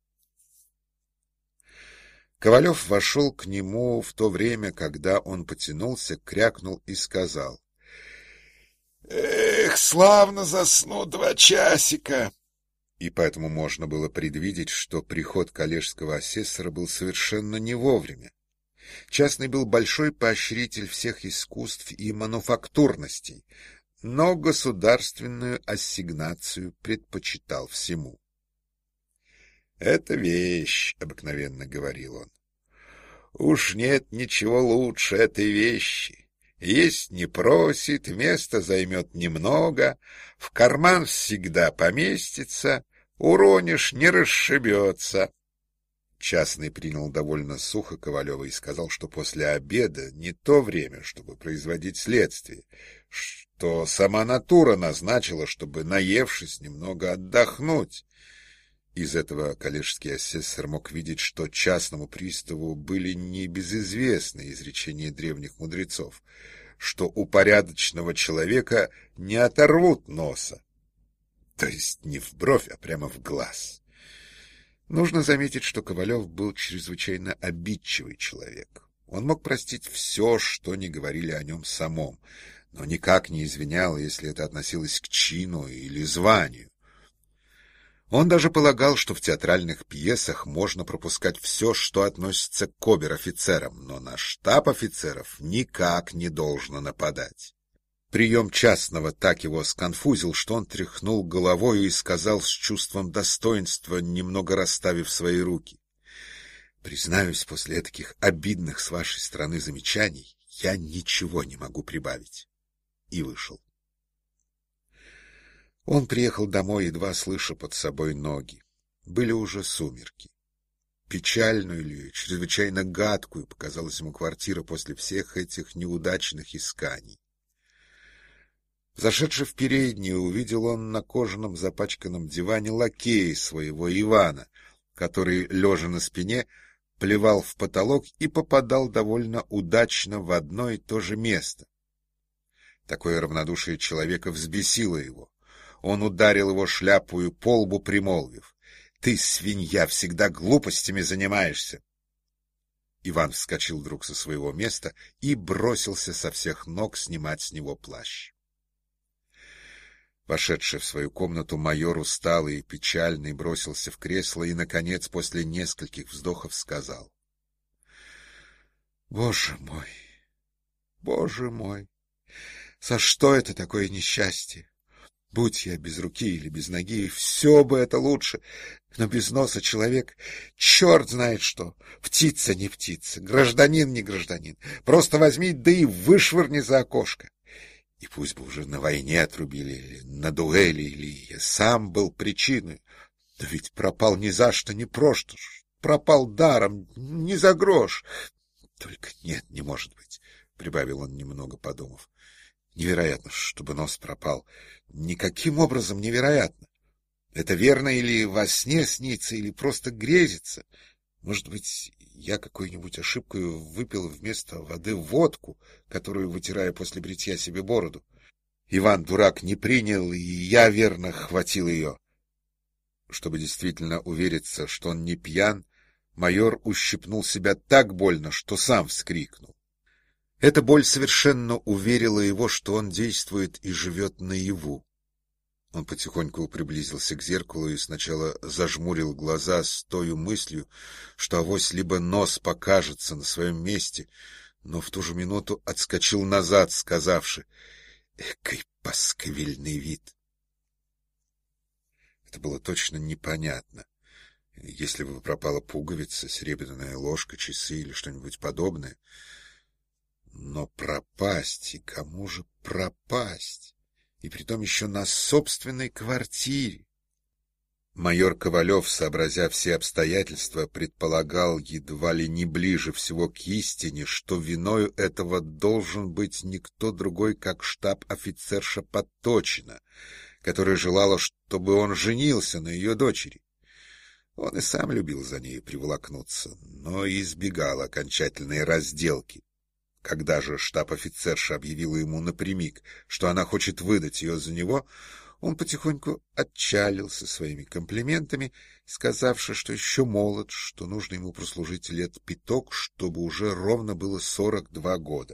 Ковалев вошел к нему в то время, когда он потянулся, крякнул и сказал: — Эх, славно засну 2 часика! И поэтому можно было предвидеть, что приход коллежского асессора был совершенно не вовремя. Частный был большой поощритель всех искусств и мануфактурностей, но государственную ассигнацию предпочитал всему. «Это вещь», — обыкновенно говорил он. «Уж нет ничего лучше этой вещи. Есть не просит, место займет немного, в карман всегда поместится, уронишь — не расшибется». Частный принял довольно сухо Ковалева и сказал, что после обеда не то время, чтобы производить следствие, что сама натура назначила, чтобы, наевшись, немного отдохнуть. Из этого коллежский асессор мог видеть, что частному приставу были небезызвестны изречения древних мудрецов, что у порядочного человека не оторвут носа, то есть не в бровь, а прямо в глаз. Нужно заметить, что Ковалев был чрезвычайно обидчивый человек. Он мог простить все, что не говорили о нем самом, но никак не извинял, если это относилось к чину или званию. Он даже полагал, что в театральных пьесах можно пропускать все, что относится к обер-офицерам, но на штаб офицеров никак не должно нападать. Прием частного так его сконфузил, что он тряхнул головою и сказал с чувством достоинства, немного расставив свои руки: «Признаюсь, после таких обидных с вашей стороны замечаний я ничего не могу прибавить». И вышел. Он приехал домой, едва слыша под собой ноги. Были уже сумерки. Печальную или чрезвычайно гадкую показалась ему квартира после всех этих неудачных исканий. Зашедший в переднюю, увидел он на кожаном запачканном диване лакея своего Ивана, который, лежа на спине, плевал в потолок и попадал довольно удачно в одно и то же место. Такое равнодушие человека взбесило его. Он ударил его шляпою по лбу, примолвив: «Ты, свинья, всегда глупостями занимаешься!» Иван вскочил вдруг со своего места и бросился со всех ног снимать с него плащ. Вошедший в свою комнату майор, усталый и печальный, бросился в кресло и, наконец, после нескольких вздохов сказал: «Боже мой, Боже мой! За что это такое несчастье? Будь я без руки или без ноги, все бы это лучше. Но без носа человек, черт знает что, птица не птица, гражданин не гражданин. Просто возьми, да и вышвырни за окошко. И пусть бы уже на войне отрубили, или на дуэли, или я сам был причиной. Но ведь пропал ни за что, ни просто, пропал даром, ни за грош. Только нет, не может быть, — прибавил он, немного подумав. Невероятно, чтобы нос пропал. Никаким образом невероятно. Это верно или во сне снится, или просто грезится. Может быть, я какой-нибудь ошибкой выпил вместо воды водку, которую вытираю после бритья себе бороду. Иван, дурак, не принял, и я, верно, хватил ее. Чтобы действительно увериться, что он не пьян, майор ущипнул себя так больно, что сам вскрикнул. Эта боль совершенно уверила его, что он действует и живет наяву. Он потихоньку приблизился к зеркалу и сначала зажмурил глаза с той мыслью, что авось либо нос покажется на своем месте, но в ту же минуту отскочил назад, сказавши: «Экой пасквильный вид!» Это было точно непонятно. Если бы пропала пуговица, серебряная ложка, часы или что-нибудь подобное. Но пропасть, и кому же пропасть? И притом еще на собственной квартире. Майор Ковалев, сообразя все обстоятельства, предполагал едва ли не ближе всего к истине, что виною этого должен быть никто другой, как штаб-офицерша Подточина, которая желала, чтобы он женился на ее дочери. Он и сам любил за ней приволокнуться, но избегал окончательной разделки. Когда же штаб-офицерша объявила ему напрямик, что она хочет выдать ее за него, он потихоньку отчалил со своими комплиментами, сказавши, что еще молод, что нужно ему прослужить лет пяток, чтобы уже ровно было 42 года.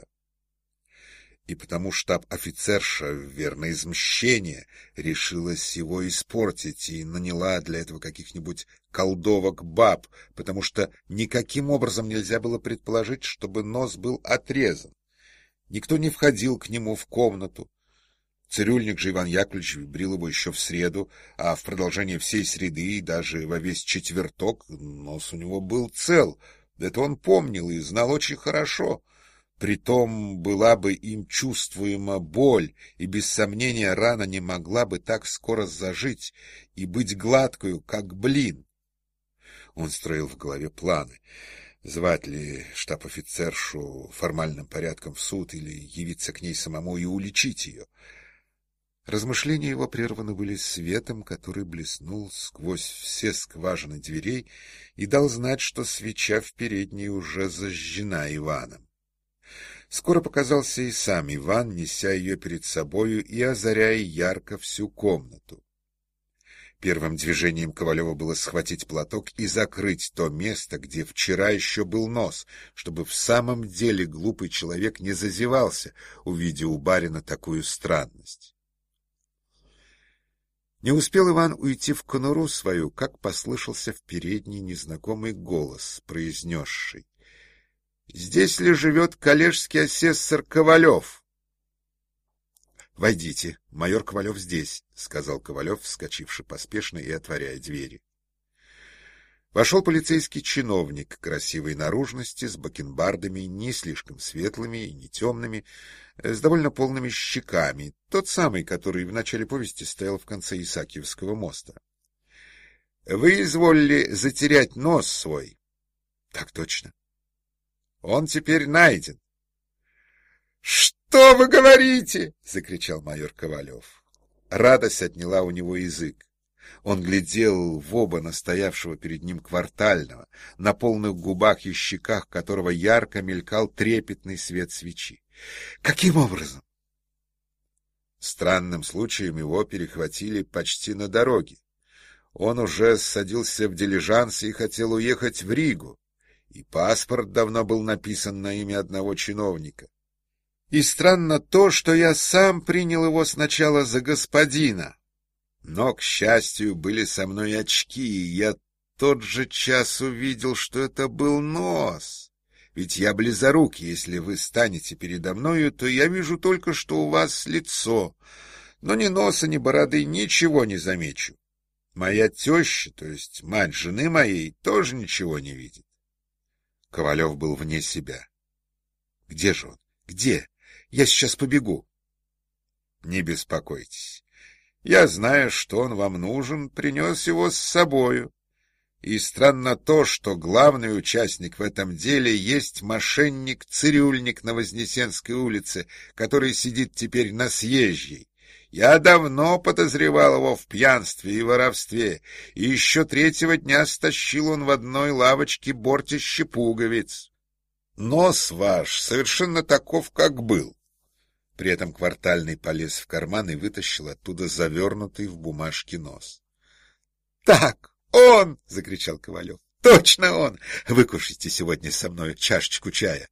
И потому штаб-офицерша, верно из мщения, решилась его испортить и наняла для этого каких-нибудь колдовок-баб, потому что никаким образом нельзя было предположить, чтобы нос был отрезан. Никто не входил к нему в комнату. Цирюльник же Иван Яковлевич брил его еще в среду, а в продолжение всей среды и даже во весь четверток нос у него был цел. Это он помнил и знал очень хорошо. Притом была бы им чувствуема боль, и без сомнения рана не могла бы так скоро зажить и быть гладкою, как блин. Он строил в голове планы. Звать ли штаб-офицершу формальным порядком в суд или явиться к ней самому и уличить ее? Размышления его прерваны были светом, который блеснул сквозь все скважины дверей и дал знать, что свеча в передней уже зажжена Иваном. Скоро показался и сам Иван, неся ее перед собою и озаряя ярко всю комнату. Первым движением Ковалева было схватить платок и закрыть то место, где вчера еще был нос, чтобы в самом деле глупый человек не зазевался, увидя у барина такую странность. Не успел Иван уйти в конуру свою, как послышался в передней незнакомый голос, произнесший: «Здесь ли живет коллежский асессор Ковалев?» «Войдите, майор Ковалев здесь», — сказал Ковалев, вскочивший поспешно и отворяя двери. Вошел полицейский чиновник красивой наружности, с бакенбардами, не слишком светлыми и не темными, с довольно полными щеками, тот самый, который в начале повести стоял в конце Исаакиевского моста. — Вы изволили затерять нос свой? — Так точно. — Он теперь найден. — Что вы говорите? — закричал майор Ковалев. Радость отняла у него язык. Он глядел в оба настоявшего перед ним квартального, на полных губах и щеках которого ярко мелькал трепетный свет свечи. Каким образом? Странным случаем его перехватили почти на дороге. Он уже садился в дилижанс и хотел уехать в Ригу, и паспорт давно был написан на имя одного чиновника. И странно то, что я сам принял его сначала за господина. Но, к счастью, были со мной очки, и я тот же час увидел, что это был нос. Ведь я близорукий, если вы станете передо мною, то я вижу только, что у вас лицо, но ни носа, ни бороды ничего не замечу. Моя теща, то есть мать жены моей, тоже ничего не видит. Ковалев был вне себя. — Где же он? Где? Я сейчас побегу. — Не беспокойтесь. Я знаю, что он вам нужен, принес его с собою. И странно то, что главный участник в этом деле есть мошенник-цирюльник на Вознесенской улице, который сидит теперь на съезжей. Я давно подозревал его в пьянстве и воровстве, и еще третьего дня стащил он в одной лавочке бортище пуговиц. Нос ваш совершенно таков, как был. При этом Квартальный полез в карман и вытащил оттуда завернутый в бумажке нос. — Так! Он! — закричал Ковалев. — Точно он! Выкушайте сегодня со мной чашечку чая.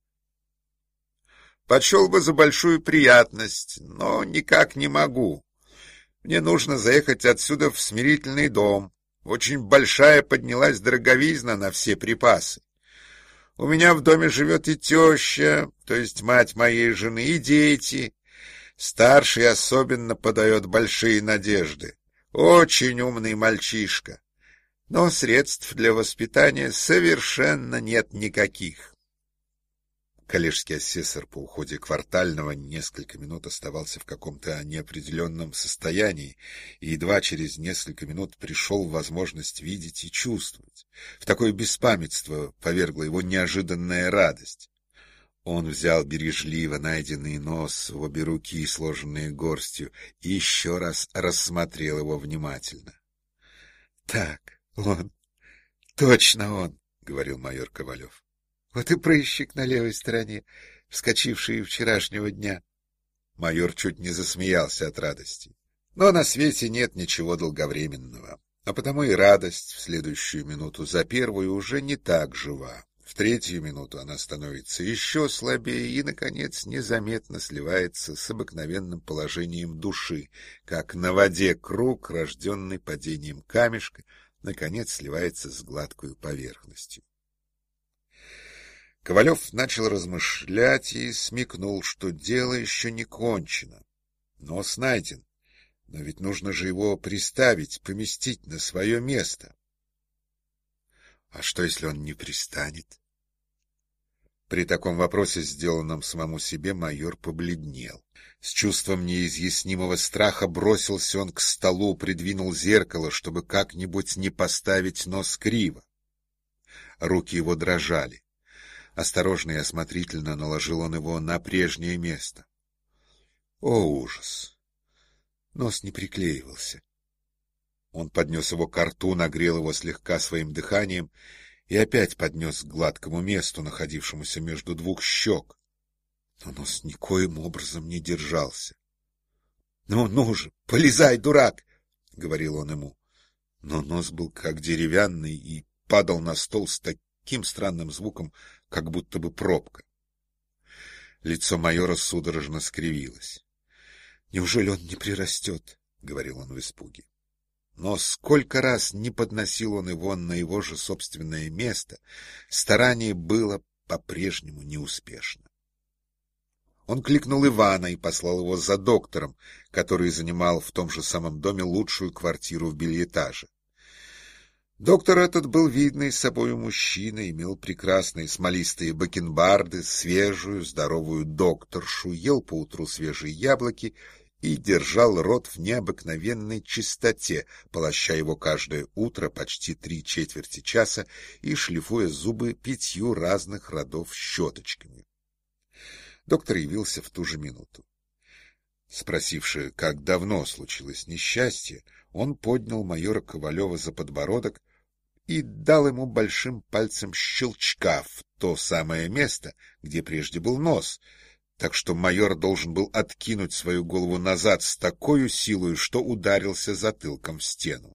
Почел бы за большую приятность, но никак не могу. Мне нужно заехать отсюда в Смирительный дом. Очень большая поднялась дороговизна на все припасы. У меня в доме живет и теща, то есть мать моей жены, и дети. Старший особенно подает большие надежды. Очень умный мальчишка. Но средств для воспитания совершенно нет никаких. Коллежский асессор по уходе Квартального несколько минут оставался в каком-то неопределенном состоянии, и едва через несколько минут пришел в возможность видеть и чувствовать. В такое беспамятство повергла его неожиданная радость. Он взял бережливо найденный нос в обе руки, сложенные горстью, и еще раз рассмотрел его внимательно. — Так, он, точно он, — говорил майор Ковалев. — Вот и прыщик на левой стороне, вскочивший вчерашнего дня. Майор чуть не засмеялся от радости. Но на свете нет ничего долговременного, а потому и радость в следующую минуту за первую уже не так жива. В третью минуту она становится еще слабее и, наконец, незаметно сливается с обыкновенным положением души, как на воде круг, рожденный падением камешка, наконец сливается с гладкою поверхностью. Ковалев начал размышлять и смекнул, что дело еще не кончено. Нос найден, но ведь нужно же его приставить, поместить на свое место. А что, если он не пристанет? При таком вопросе, сделанном самому себе, майор побледнел. С чувством неизъяснимого страха бросился он к столу, придвинул зеркало, чтобы как-нибудь не поставить нос криво. Руки его дрожали. Осторожно и осмотрительно наложил он его на прежнее место. О, ужас! Нос не приклеивался. Он поднес его ко рту, нагрел его слегка своим дыханием и опять поднес к гладкому месту, находившемуся между двух щек. Но нос никоим образом не держался. — Ну же, полезай, дурак! — говорил он ему. Но нос был как деревянный и падал на стол с таким странным звуком, как будто бы пробка. Лицо майора судорожно скривилось. — Неужели он не прирастет? — говорил он в испуге. Но сколько раз не подносил он его на его же собственное место, старание было по-прежнему неуспешно. Он кликнул Ивана и послал его за доктором, который занимал в том же самом доме лучшую квартиру в бельэтаже. Доктор этот был видный собою мужчина, имел прекрасные смолистые бакенбарды, свежую, здоровую докторшу, ел поутру свежие яблоки и держал рот в необыкновенной чистоте, полоща его каждое утро почти 3/4 часа и шлифуя зубы 5 разных родов щеточками. Доктор явился в ту же минуту. Спросивши, как давно случилось несчастье, он поднял майора Ковалева за подбородок и дал ему большим пальцем щелчка в то самое место, где прежде был нос, так что майор должен был откинуть свою голову назад с такой силой, что ударился затылком в стену.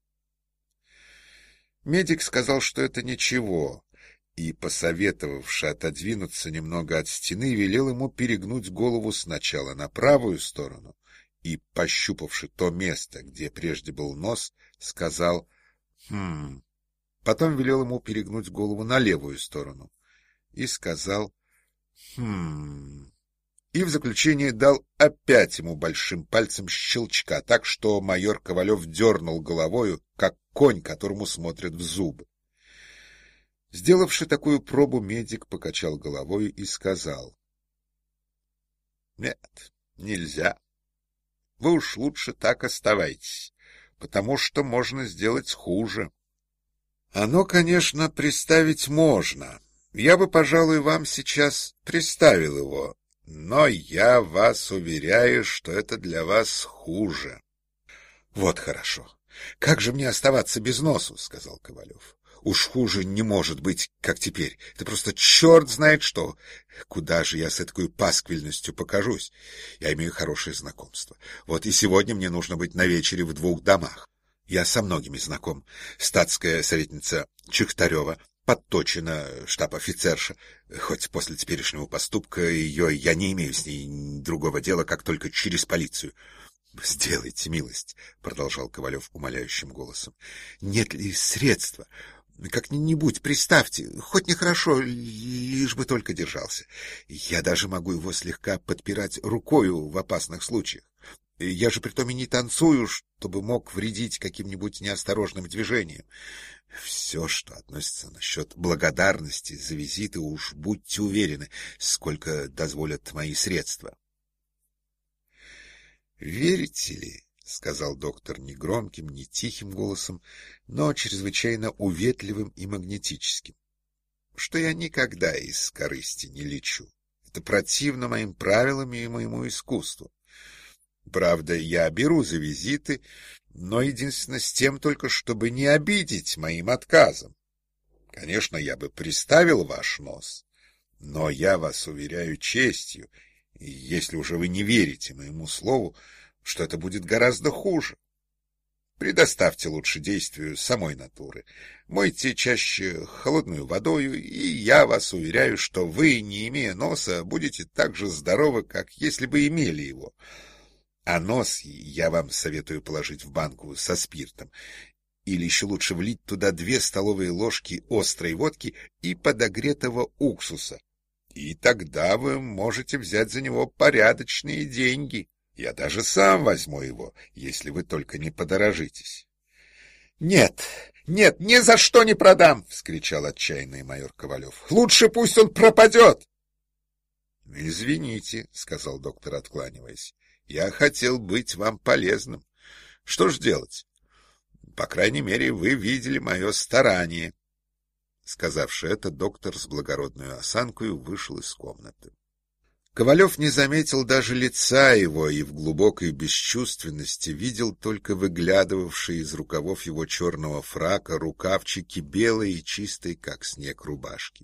Медик сказал, что это ничего, и, посоветовавши отодвинуться немного от стены, велел ему перегнуть голову сначала на правую сторону и, пощупавши то место, где прежде был нос, сказал «Потом велел ему перегнуть голову на левую сторону и сказал И в заключение дал опять ему большим пальцем щелчка, так что майор Ковалев дернул головою, как конь, которому смотрят в зубы. Сделавши такую пробу, медик покачал головой и сказал: — Нет, нельзя. Вы уж лучше так оставайтесь, потому что можно сделать хуже. Оно, конечно, приставить можно. Я бы, пожалуй, вам сейчас приставил его, но я вас уверяю, что это для вас хуже. — Вот хорошо. Как же мне оставаться без носу? — сказал Ковалев. — Уж хуже не может быть, как теперь. Это просто черт знает что. Куда же я с этой пасквильностью покажусь? Я имею хорошее знакомство. Вот и сегодня мне нужно быть на вечере в 2 домах. Я со многими знаком. Статская советница Чехтарева, Подточина, штаб-офицерша. Хоть после теперешнего поступка ее я не имею с ней другого дела, как только через полицию. — Сделайте милость, — продолжал Ковалев умоляющим голосом. — Нет ли средства? Как-нибудь приставьте, хоть нехорошо, лишь бы только держался. Я даже могу его слегка подпирать рукою в опасных случаях. Я же притом и не танцую, чтобы мог вредить каким-нибудь неосторожным движением. Все, что относится насчет благодарности за визиты, уж будьте уверены, сколько дозволят мои средства. — Верите ли, — сказал доктор негромким, не тихим голосом, но чрезвычайно уветливым и магнетическим, — что я никогда из корысти не лечу. Это противно моим правилам и моему искусству. Правда, я беру за визиты, но единственно с тем только, чтобы не обидеть моим отказом. Конечно, я бы приставил ваш нос, но я вас уверяю честью, и если уже вы не верите моему слову, что это будет гораздо хуже. Предоставьте лучше действию самой натуры. Мойте чаще холодную водою, и я вас уверяю, что вы, не имея носа, будете так же здоровы, как если бы имели его. А нос я вам советую положить в банку со спиртом, или еще лучше влить туда 2 столовые ложки острой водки и подогретого уксуса. И тогда вы можете взять за него порядочные деньги. Я даже сам возьму его, если вы только не подорожитесь. — Нет, нет, ни за что не продам! — вскричал отчаянный майор Ковалев. — Лучше пусть он пропадет! — Извините, — сказал доктор, откланиваясь. — Я хотел быть вам полезным. Что ж делать? По крайней мере, вы видели мое старание. Сказавши это, доктор с благородной осанкой вышел из комнаты. Ковалев не заметил даже лица его и в глубокой бесчувственности видел только выглядывавшие из рукавов его черного фрака рукавчики белой и чистой, как снег, рубашки.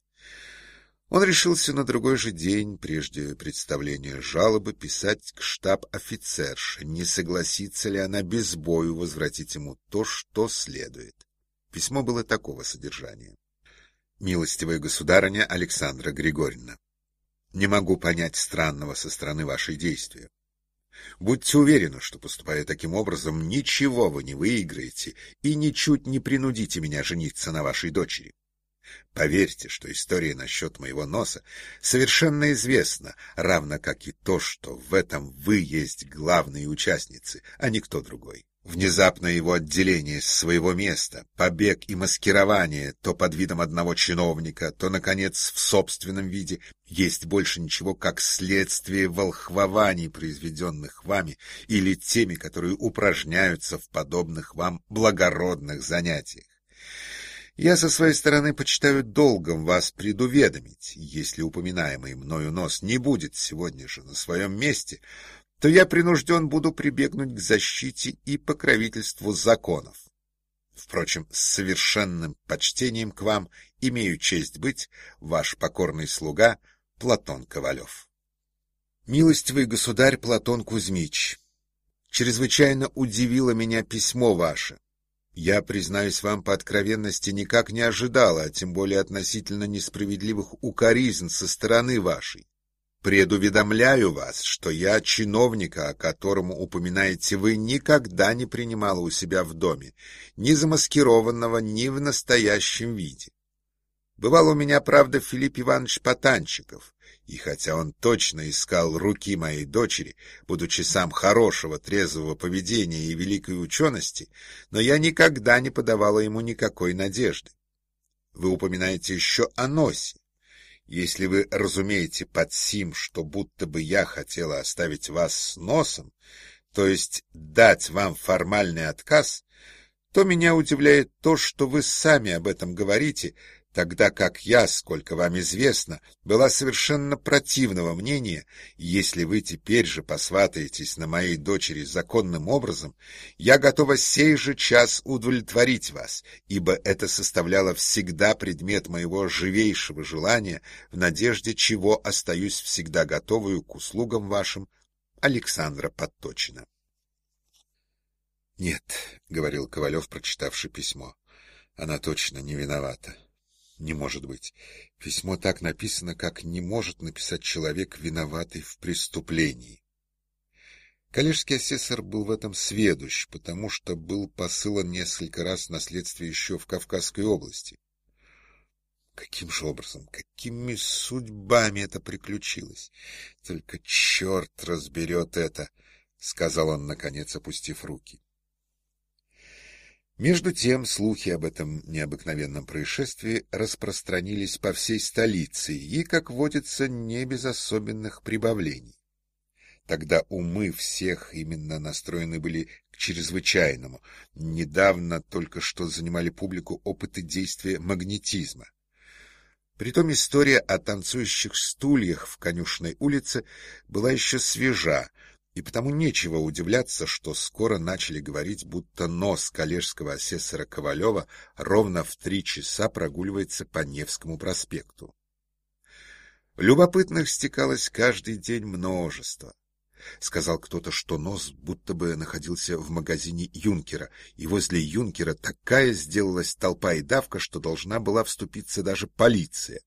Он решился на другой же день, прежде представления жалобы, писать к штаб-офицерше, не согласится ли она без бою возвратить ему то, что следует. Письмо было такого содержания. «Милостивая государыня Александра Григорьевна, не могу понять странного со стороны вашей действия. Будьте уверены, что, поступая таким образом, ничего вы не выиграете и ничуть не принудите меня жениться на вашей дочери. Поверьте, что история насчет моего носа совершенно известна, равно как и то, что в этом вы есть главные участницы, а не кто другой. Внезапное его отделение с своего места, побег и маскирование то под видом одного чиновника, то, наконец, в собственном виде, есть больше ничего, как следствие волхвований, произведенных вами или теми, которые упражняются в подобных вам благородных занятиях. Я со своей стороны почитаю долгом вас предуведомить, если упоминаемый мною нос не будет сегодня же на своем месте, то я принужден буду прибегнуть к защите и покровительству законов. Впрочем, с совершенным почтением к вам имею честь быть ваш покорный слуга Платон Ковалев. Милостивый государь Платон Кузьмич, чрезвычайно удивило меня письмо ваше. Я, признаюсь вам по откровенности, никак не ожидала, а тем более относительно несправедливых укоризн со стороны вашей. Предуведомляю вас, что я чиновника, о котором упоминаете вы, никогда не принимала у себя в доме, ни замаскированного, ни в настоящем виде. Бывал у меня, правда, Филипп Иванович Потанчиков, и хотя он точно искал руки моей дочери, будучи сам хорошего, трезвого поведения и великой учености, но я никогда не подавала ему никакой надежды. Вы упоминаете еще о носе. Если вы разумеете под сим, что будто бы я хотела оставить вас с носом, то есть дать вам формальный отказ, то меня удивляет то, что вы сами об этом говорите, тогда как я, сколько вам известно, была совершенно противного мнения, и если вы теперь же посватаетесь на моей дочери законным образом, я готова сей же час удовлетворить вас, ибо это составляло всегда предмет моего живейшего желания, в надежде чего остаюсь всегда готовую к услугам вашим, Александра Подточина. — Нет, — говорил Ковалев, прочитавший письмо, — она точно не виновата. Не может быть. Письмо так написано, как не может написать человек, виноватый в преступлении. Коллежский асессор был в этом сведущ, потому что был посылан несколько раз на следствие еще в Кавказской области. Каким же образом, какими судьбами это приключилось? Только черт разберет это, — сказал он, наконец, опустив руки. Между тем слухи об этом необыкновенном происшествии распространились по всей столице и, как водится, не без особенных прибавлений. Тогда умы всех именно настроены были к чрезвычайному. Недавно только что занимали публику опыты действия магнетизма. Притом история о танцующих стульях в Конюшной улице была еще свежа, и потому нечего удивляться, что скоро начали говорить, будто нос коллежского асессора Ковалева ровно в 3 часа прогуливается по Невскому проспекту. Любопытных стекалось каждый день множество. Сказал кто-то, что нос будто бы находился в магазине Юнкера, и возле Юнкера такая сделалась толпа и давка, что должна была вступиться даже полиция.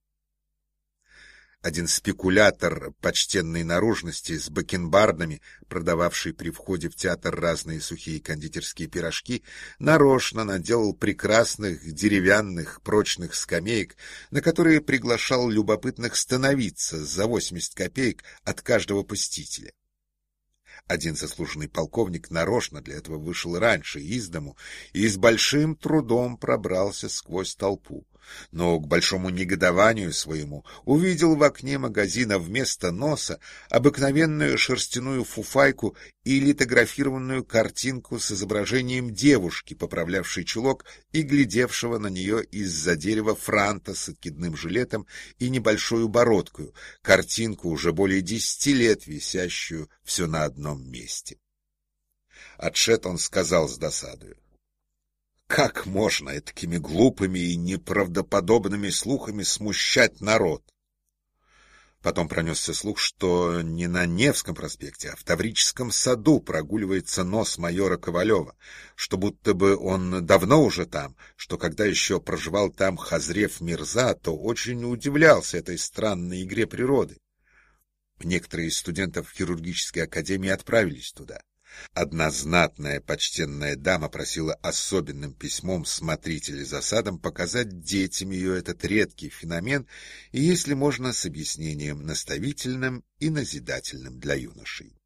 Один спекулятор почтенной наружности с бакенбардами, продававший при входе в театр разные сухие кондитерские пирожки, нарочно наделал прекрасных деревянных прочных скамеек, на которые приглашал любопытных становиться за 80 копеек от каждого посетителя. Один заслуженный полковник нарочно для этого вышел раньше из дому и с большим трудом пробрался сквозь толпу, но к большому негодованию своему увидел в окне магазина вместо носа обыкновенную шерстяную фуфайку и литографированную картинку с изображением девушки, поправлявшей чулок и глядевшего на нее из-за дерева франта с откидным жилетом и небольшой бородкою, картинку уже более 10 лет висящую все на одном месте. Отшед он сказал с досадою: как можно такими глупыми и неправдоподобными слухами смущать народ? Потом пронесся слух, что не на Невском проспекте, а в Таврическом саду прогуливается нос майора Ковалева, что будто бы он давно уже там, что когда еще проживал там Хазрев Мирза, то очень удивлялся этой странной игре природы. Некоторые из студентов хирургической академии отправились туда. Одна знатная почтенная дама просила особенным письмом смотрителя за садом показать детям ее этот редкий феномен, и, если можно, с объяснением наставительным и назидательным для юношей.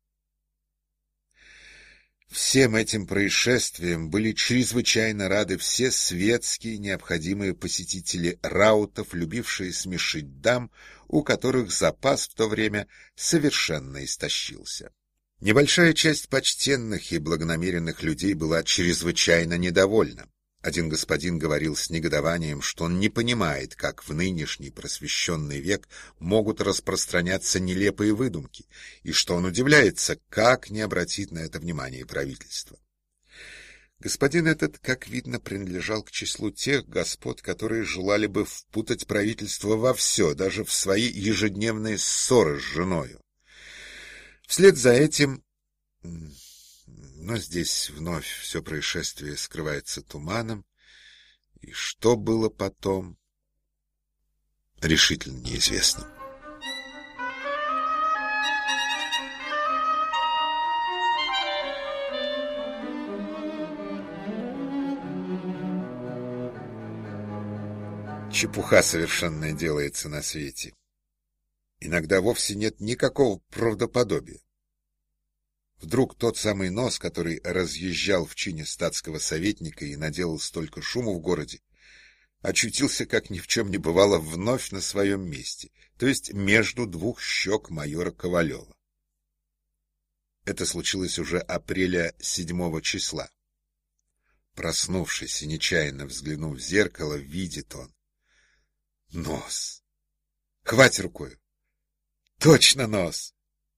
Всем этим происшествиям были чрезвычайно рады все светские необходимые посетители раутов, любившие смешить дам, у которых запас в то время совершенно истощился. Небольшая часть почтенных и благонамеренных людей была чрезвычайно недовольна. Один господин говорил с негодованием, что он не понимает, как в нынешний просвещенный век могут распространяться нелепые выдумки, и что он удивляется, как не обратит на это внимание правительство. Господин этот, как видно, принадлежал к числу тех господ, которые желали бы впутать правительство во все, даже в свои ежедневные ссоры с женою. Вслед за этим... Но здесь вновь все происшествие скрывается туманом, и что было потом, решительно неизвестно. Чепуха совершенная делается на свете. Иногда вовсе нет никакого правдоподобия. Вдруг тот самый Нос, который разъезжал в чине статского советника и наделал столько шуму в городе, очутился, как ни в чем не бывало, вновь на своем месте, то есть между двух щек майора Ковалева. Это случилось уже апреля 7 числа. Проснувшись и нечаянно взглянув в зеркало, видит он: Нос! Хвать рукою! Точно Нос!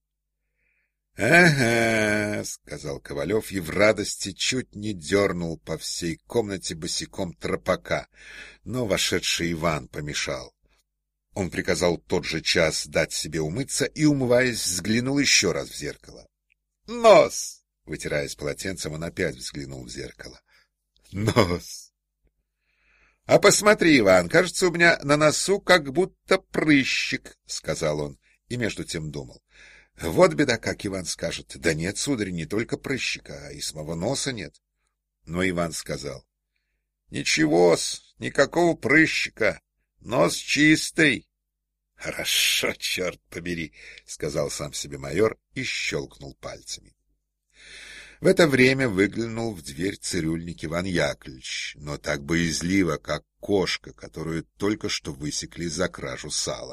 — Ага, — сказал Ковалев и в радости чуть не дернул по всей комнате босиком тропака, но вошедший Иван помешал. Он приказал тот же час дать себе умыться и, умываясь, взглянул еще раз в зеркало. — Нос! Вытираясь полотенцем, он опять взглянул в зеркало. — Нос! — А посмотри, Иван, кажется, у меня на носу как будто прыщик, — сказал он, и между тем думал. Вот беда, как Иван скажет: да нет, сударь, не только прыщика, а и самого носа нет. Но Иван сказал: ничего-с, никакого прыщика, нос чистый. Хорошо, черт побери, сказал сам себе майор и щелкнул пальцами. В это время выглянул в дверь цирюльник Иван Яковлевич, но так боязливо, как кошка, которую только что высекли за кражу сала.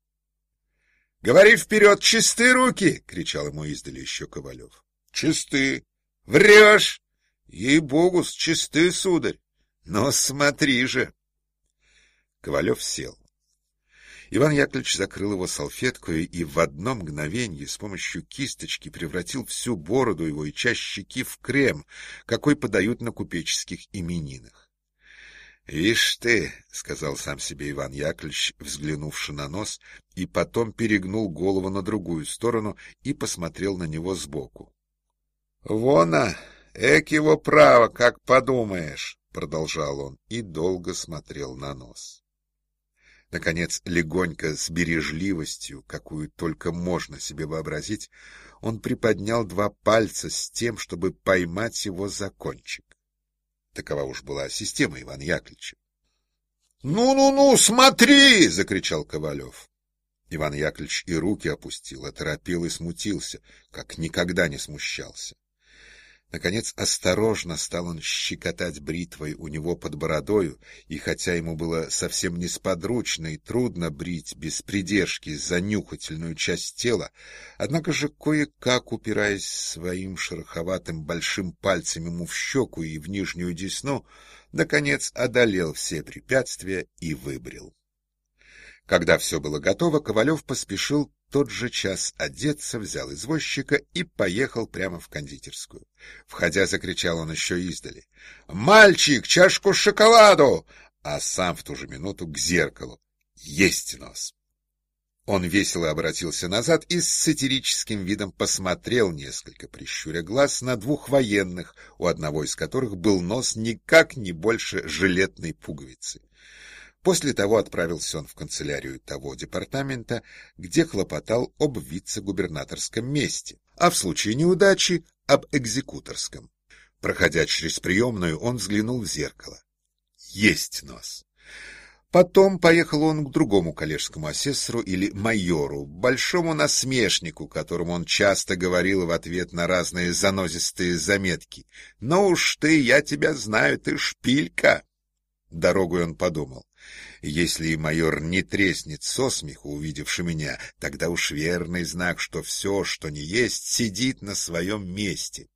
— Говори вперед, чисты руки! — кричал ему издали еще Ковалев. — Чисты. — Врешь! — Ей-богу, чисты, сударь. Но смотри же! Ковалев сел. Иван Яковлевич закрыл его салфеткой и в одно мгновенье с помощью кисточки превратил всю бороду его и часть щеки в крем, какой подают на купеческих именинах. — Вишь ты, — сказал сам себе Иван Яковлевич, взглянувши на нос, и потом перегнул голову на другую сторону и посмотрел на него сбоку. — Вон, эк его право, как подумаешь, — продолжал он и долго смотрел на нос. Наконец, легонько, с бережливостью, какую только можно себе вообразить, он приподнял два пальца с тем, чтобы поймать его за кончик. Такова уж была система Ивана Яковлевича. «Ну, смотри!» — закричал Ковалев. Иван Яковлевич и руки опустил, оторопел и смутился, как никогда не смущался. Наконец, осторожно стал он щекотать бритвой у него под бородою, и хотя ему было совсем несподручно и трудно брить без придержки занюхательную часть тела, однако же кое-как, упираясь своим шероховатым большим пальцем ему в щеку и в нижнюю десну, наконец одолел все препятствия и выбрил. Когда все было готово, Ковалев поспешил тот же час одеться, взял извозчика и поехал прямо в кондитерскую. Входя, закричал он еще издали: «Мальчик, чашку шоколаду!» А сам в ту же минуту к зеркалу: «Есть нос!» Он весело обратился назад и с сатирическим видом посмотрел, несколько прищуря глаз, на двух военных, у одного из которых был нос никак не больше жилетной пуговицы. После того отправился он в канцелярию того департамента, где хлопотал об вице-губернаторском месте, а в случае неудачи — об экзекуторском. Проходя через приемную, он взглянул в зеркало. Есть нос. Потом поехал он к другому коллежскому асессору или майору, большому насмешнику, которому он часто говорил в ответ на разные занозистые заметки: «Ну уж ты, я тебя знаю, ты шпилька!» Дорогой он подумал: если и майор не треснет со смеху, увидевши меня, тогда уж верный знак, что все, что не есть, сидит на своем месте.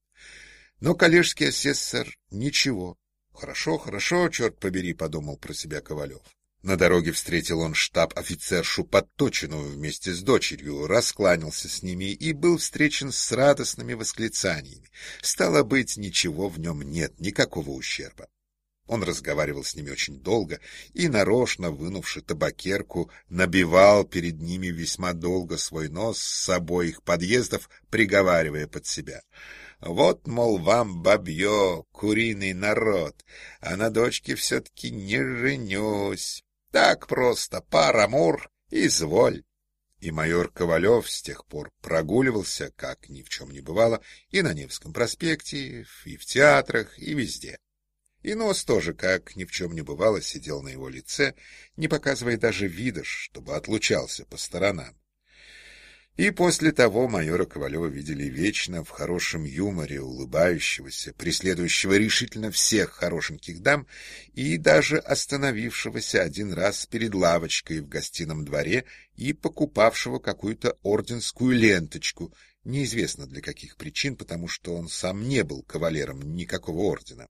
Но коллежский асессор ничего. Хорошо, черт побери, — подумал про себя Ковалев. На дороге встретил он штаб-офицершу Подточину вместе с дочерью, раскланялся с ними и был встречен с радостными восклицаниями. Стало быть, ничего в нем нет, никакого ущерба. Он разговаривал с ними очень долго и, нарочно вынувши табакерку, набивал перед ними весьма долго свой нос с обоих подъездов, приговаривая под себя: «Вот, мол, вам бабье, куриный народ, а на дочке все-таки не женюсь. Так просто, пар-амур, изволь». И майор Ковалев с тех пор прогуливался, как ни в чем не бывало, и на Невском проспекте, и в театрах, и везде. И нос тоже, как ни в чем не бывало, сидел на его лице, не показывая даже вида, чтобы отлучался по сторонам. И после того майора Ковалева видели вечно в хорошем юморе, улыбающегося, преследующего решительно всех хорошеньких дам и даже остановившегося один раз перед лавочкой в гостином дворе и покупавшего какую-то орденскую ленточку, неизвестно для каких причин, потому что он сам не был кавалером никакого ордена.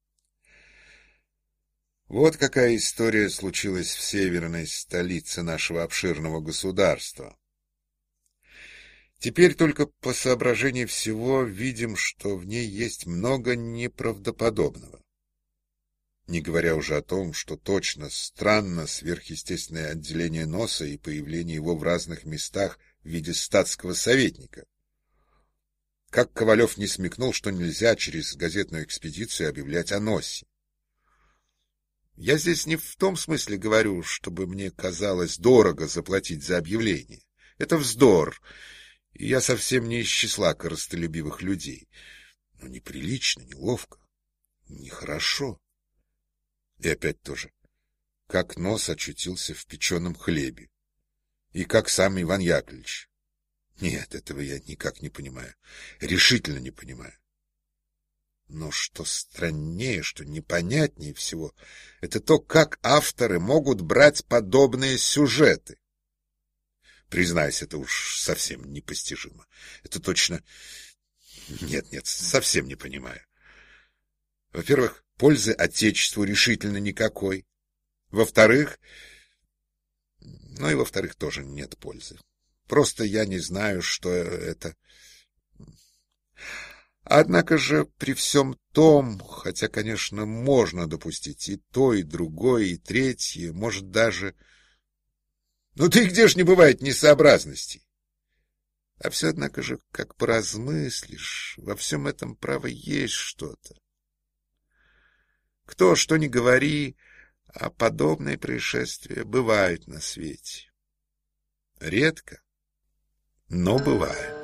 Вот какая история случилась в северной столице нашего обширного государства. Теперь только по соображению всего видим, что в ней есть много неправдоподобного. Не говоря уже о том, что точно странно сверхъестественное отделение носа и появление его в разных местах в виде статского советника. Как Ковалев не смекнул, что нельзя через газетную экспедицию объявлять о носе. Я здесь не в том смысле говорю, чтобы мне казалось дорого заплатить за объявление. Это вздор. И я совсем не из числа корыстолюбивых людей. Но неприлично, неловко, нехорошо. И опять тоже. Как нос очутился в печеном хлебе. И как сам Иван Яковлевич. Нет, этого я никак не понимаю. Решительно не понимаю. Но что страннее, что непонятнее всего, это то, как авторы могут брать подобные сюжеты. Признаюсь, это уж совсем непостижимо. Это точно... Нет, совсем не понимаю. Во-первых, пользы Отечеству решительно никакой. Во-вторых... Ну и во-вторых, тоже нет пользы. Просто я не знаю, что это... Однако же при всем том, хотя, конечно, можно допустить и то, и другое, и третье, может даже... Ну ты где ж не бывает несообразностей? А все, однако же, как поразмыслишь, во всем этом, право, есть что-то. Кто что ни говори, а подобные происшествия бывают на свете. Редко, но бывают.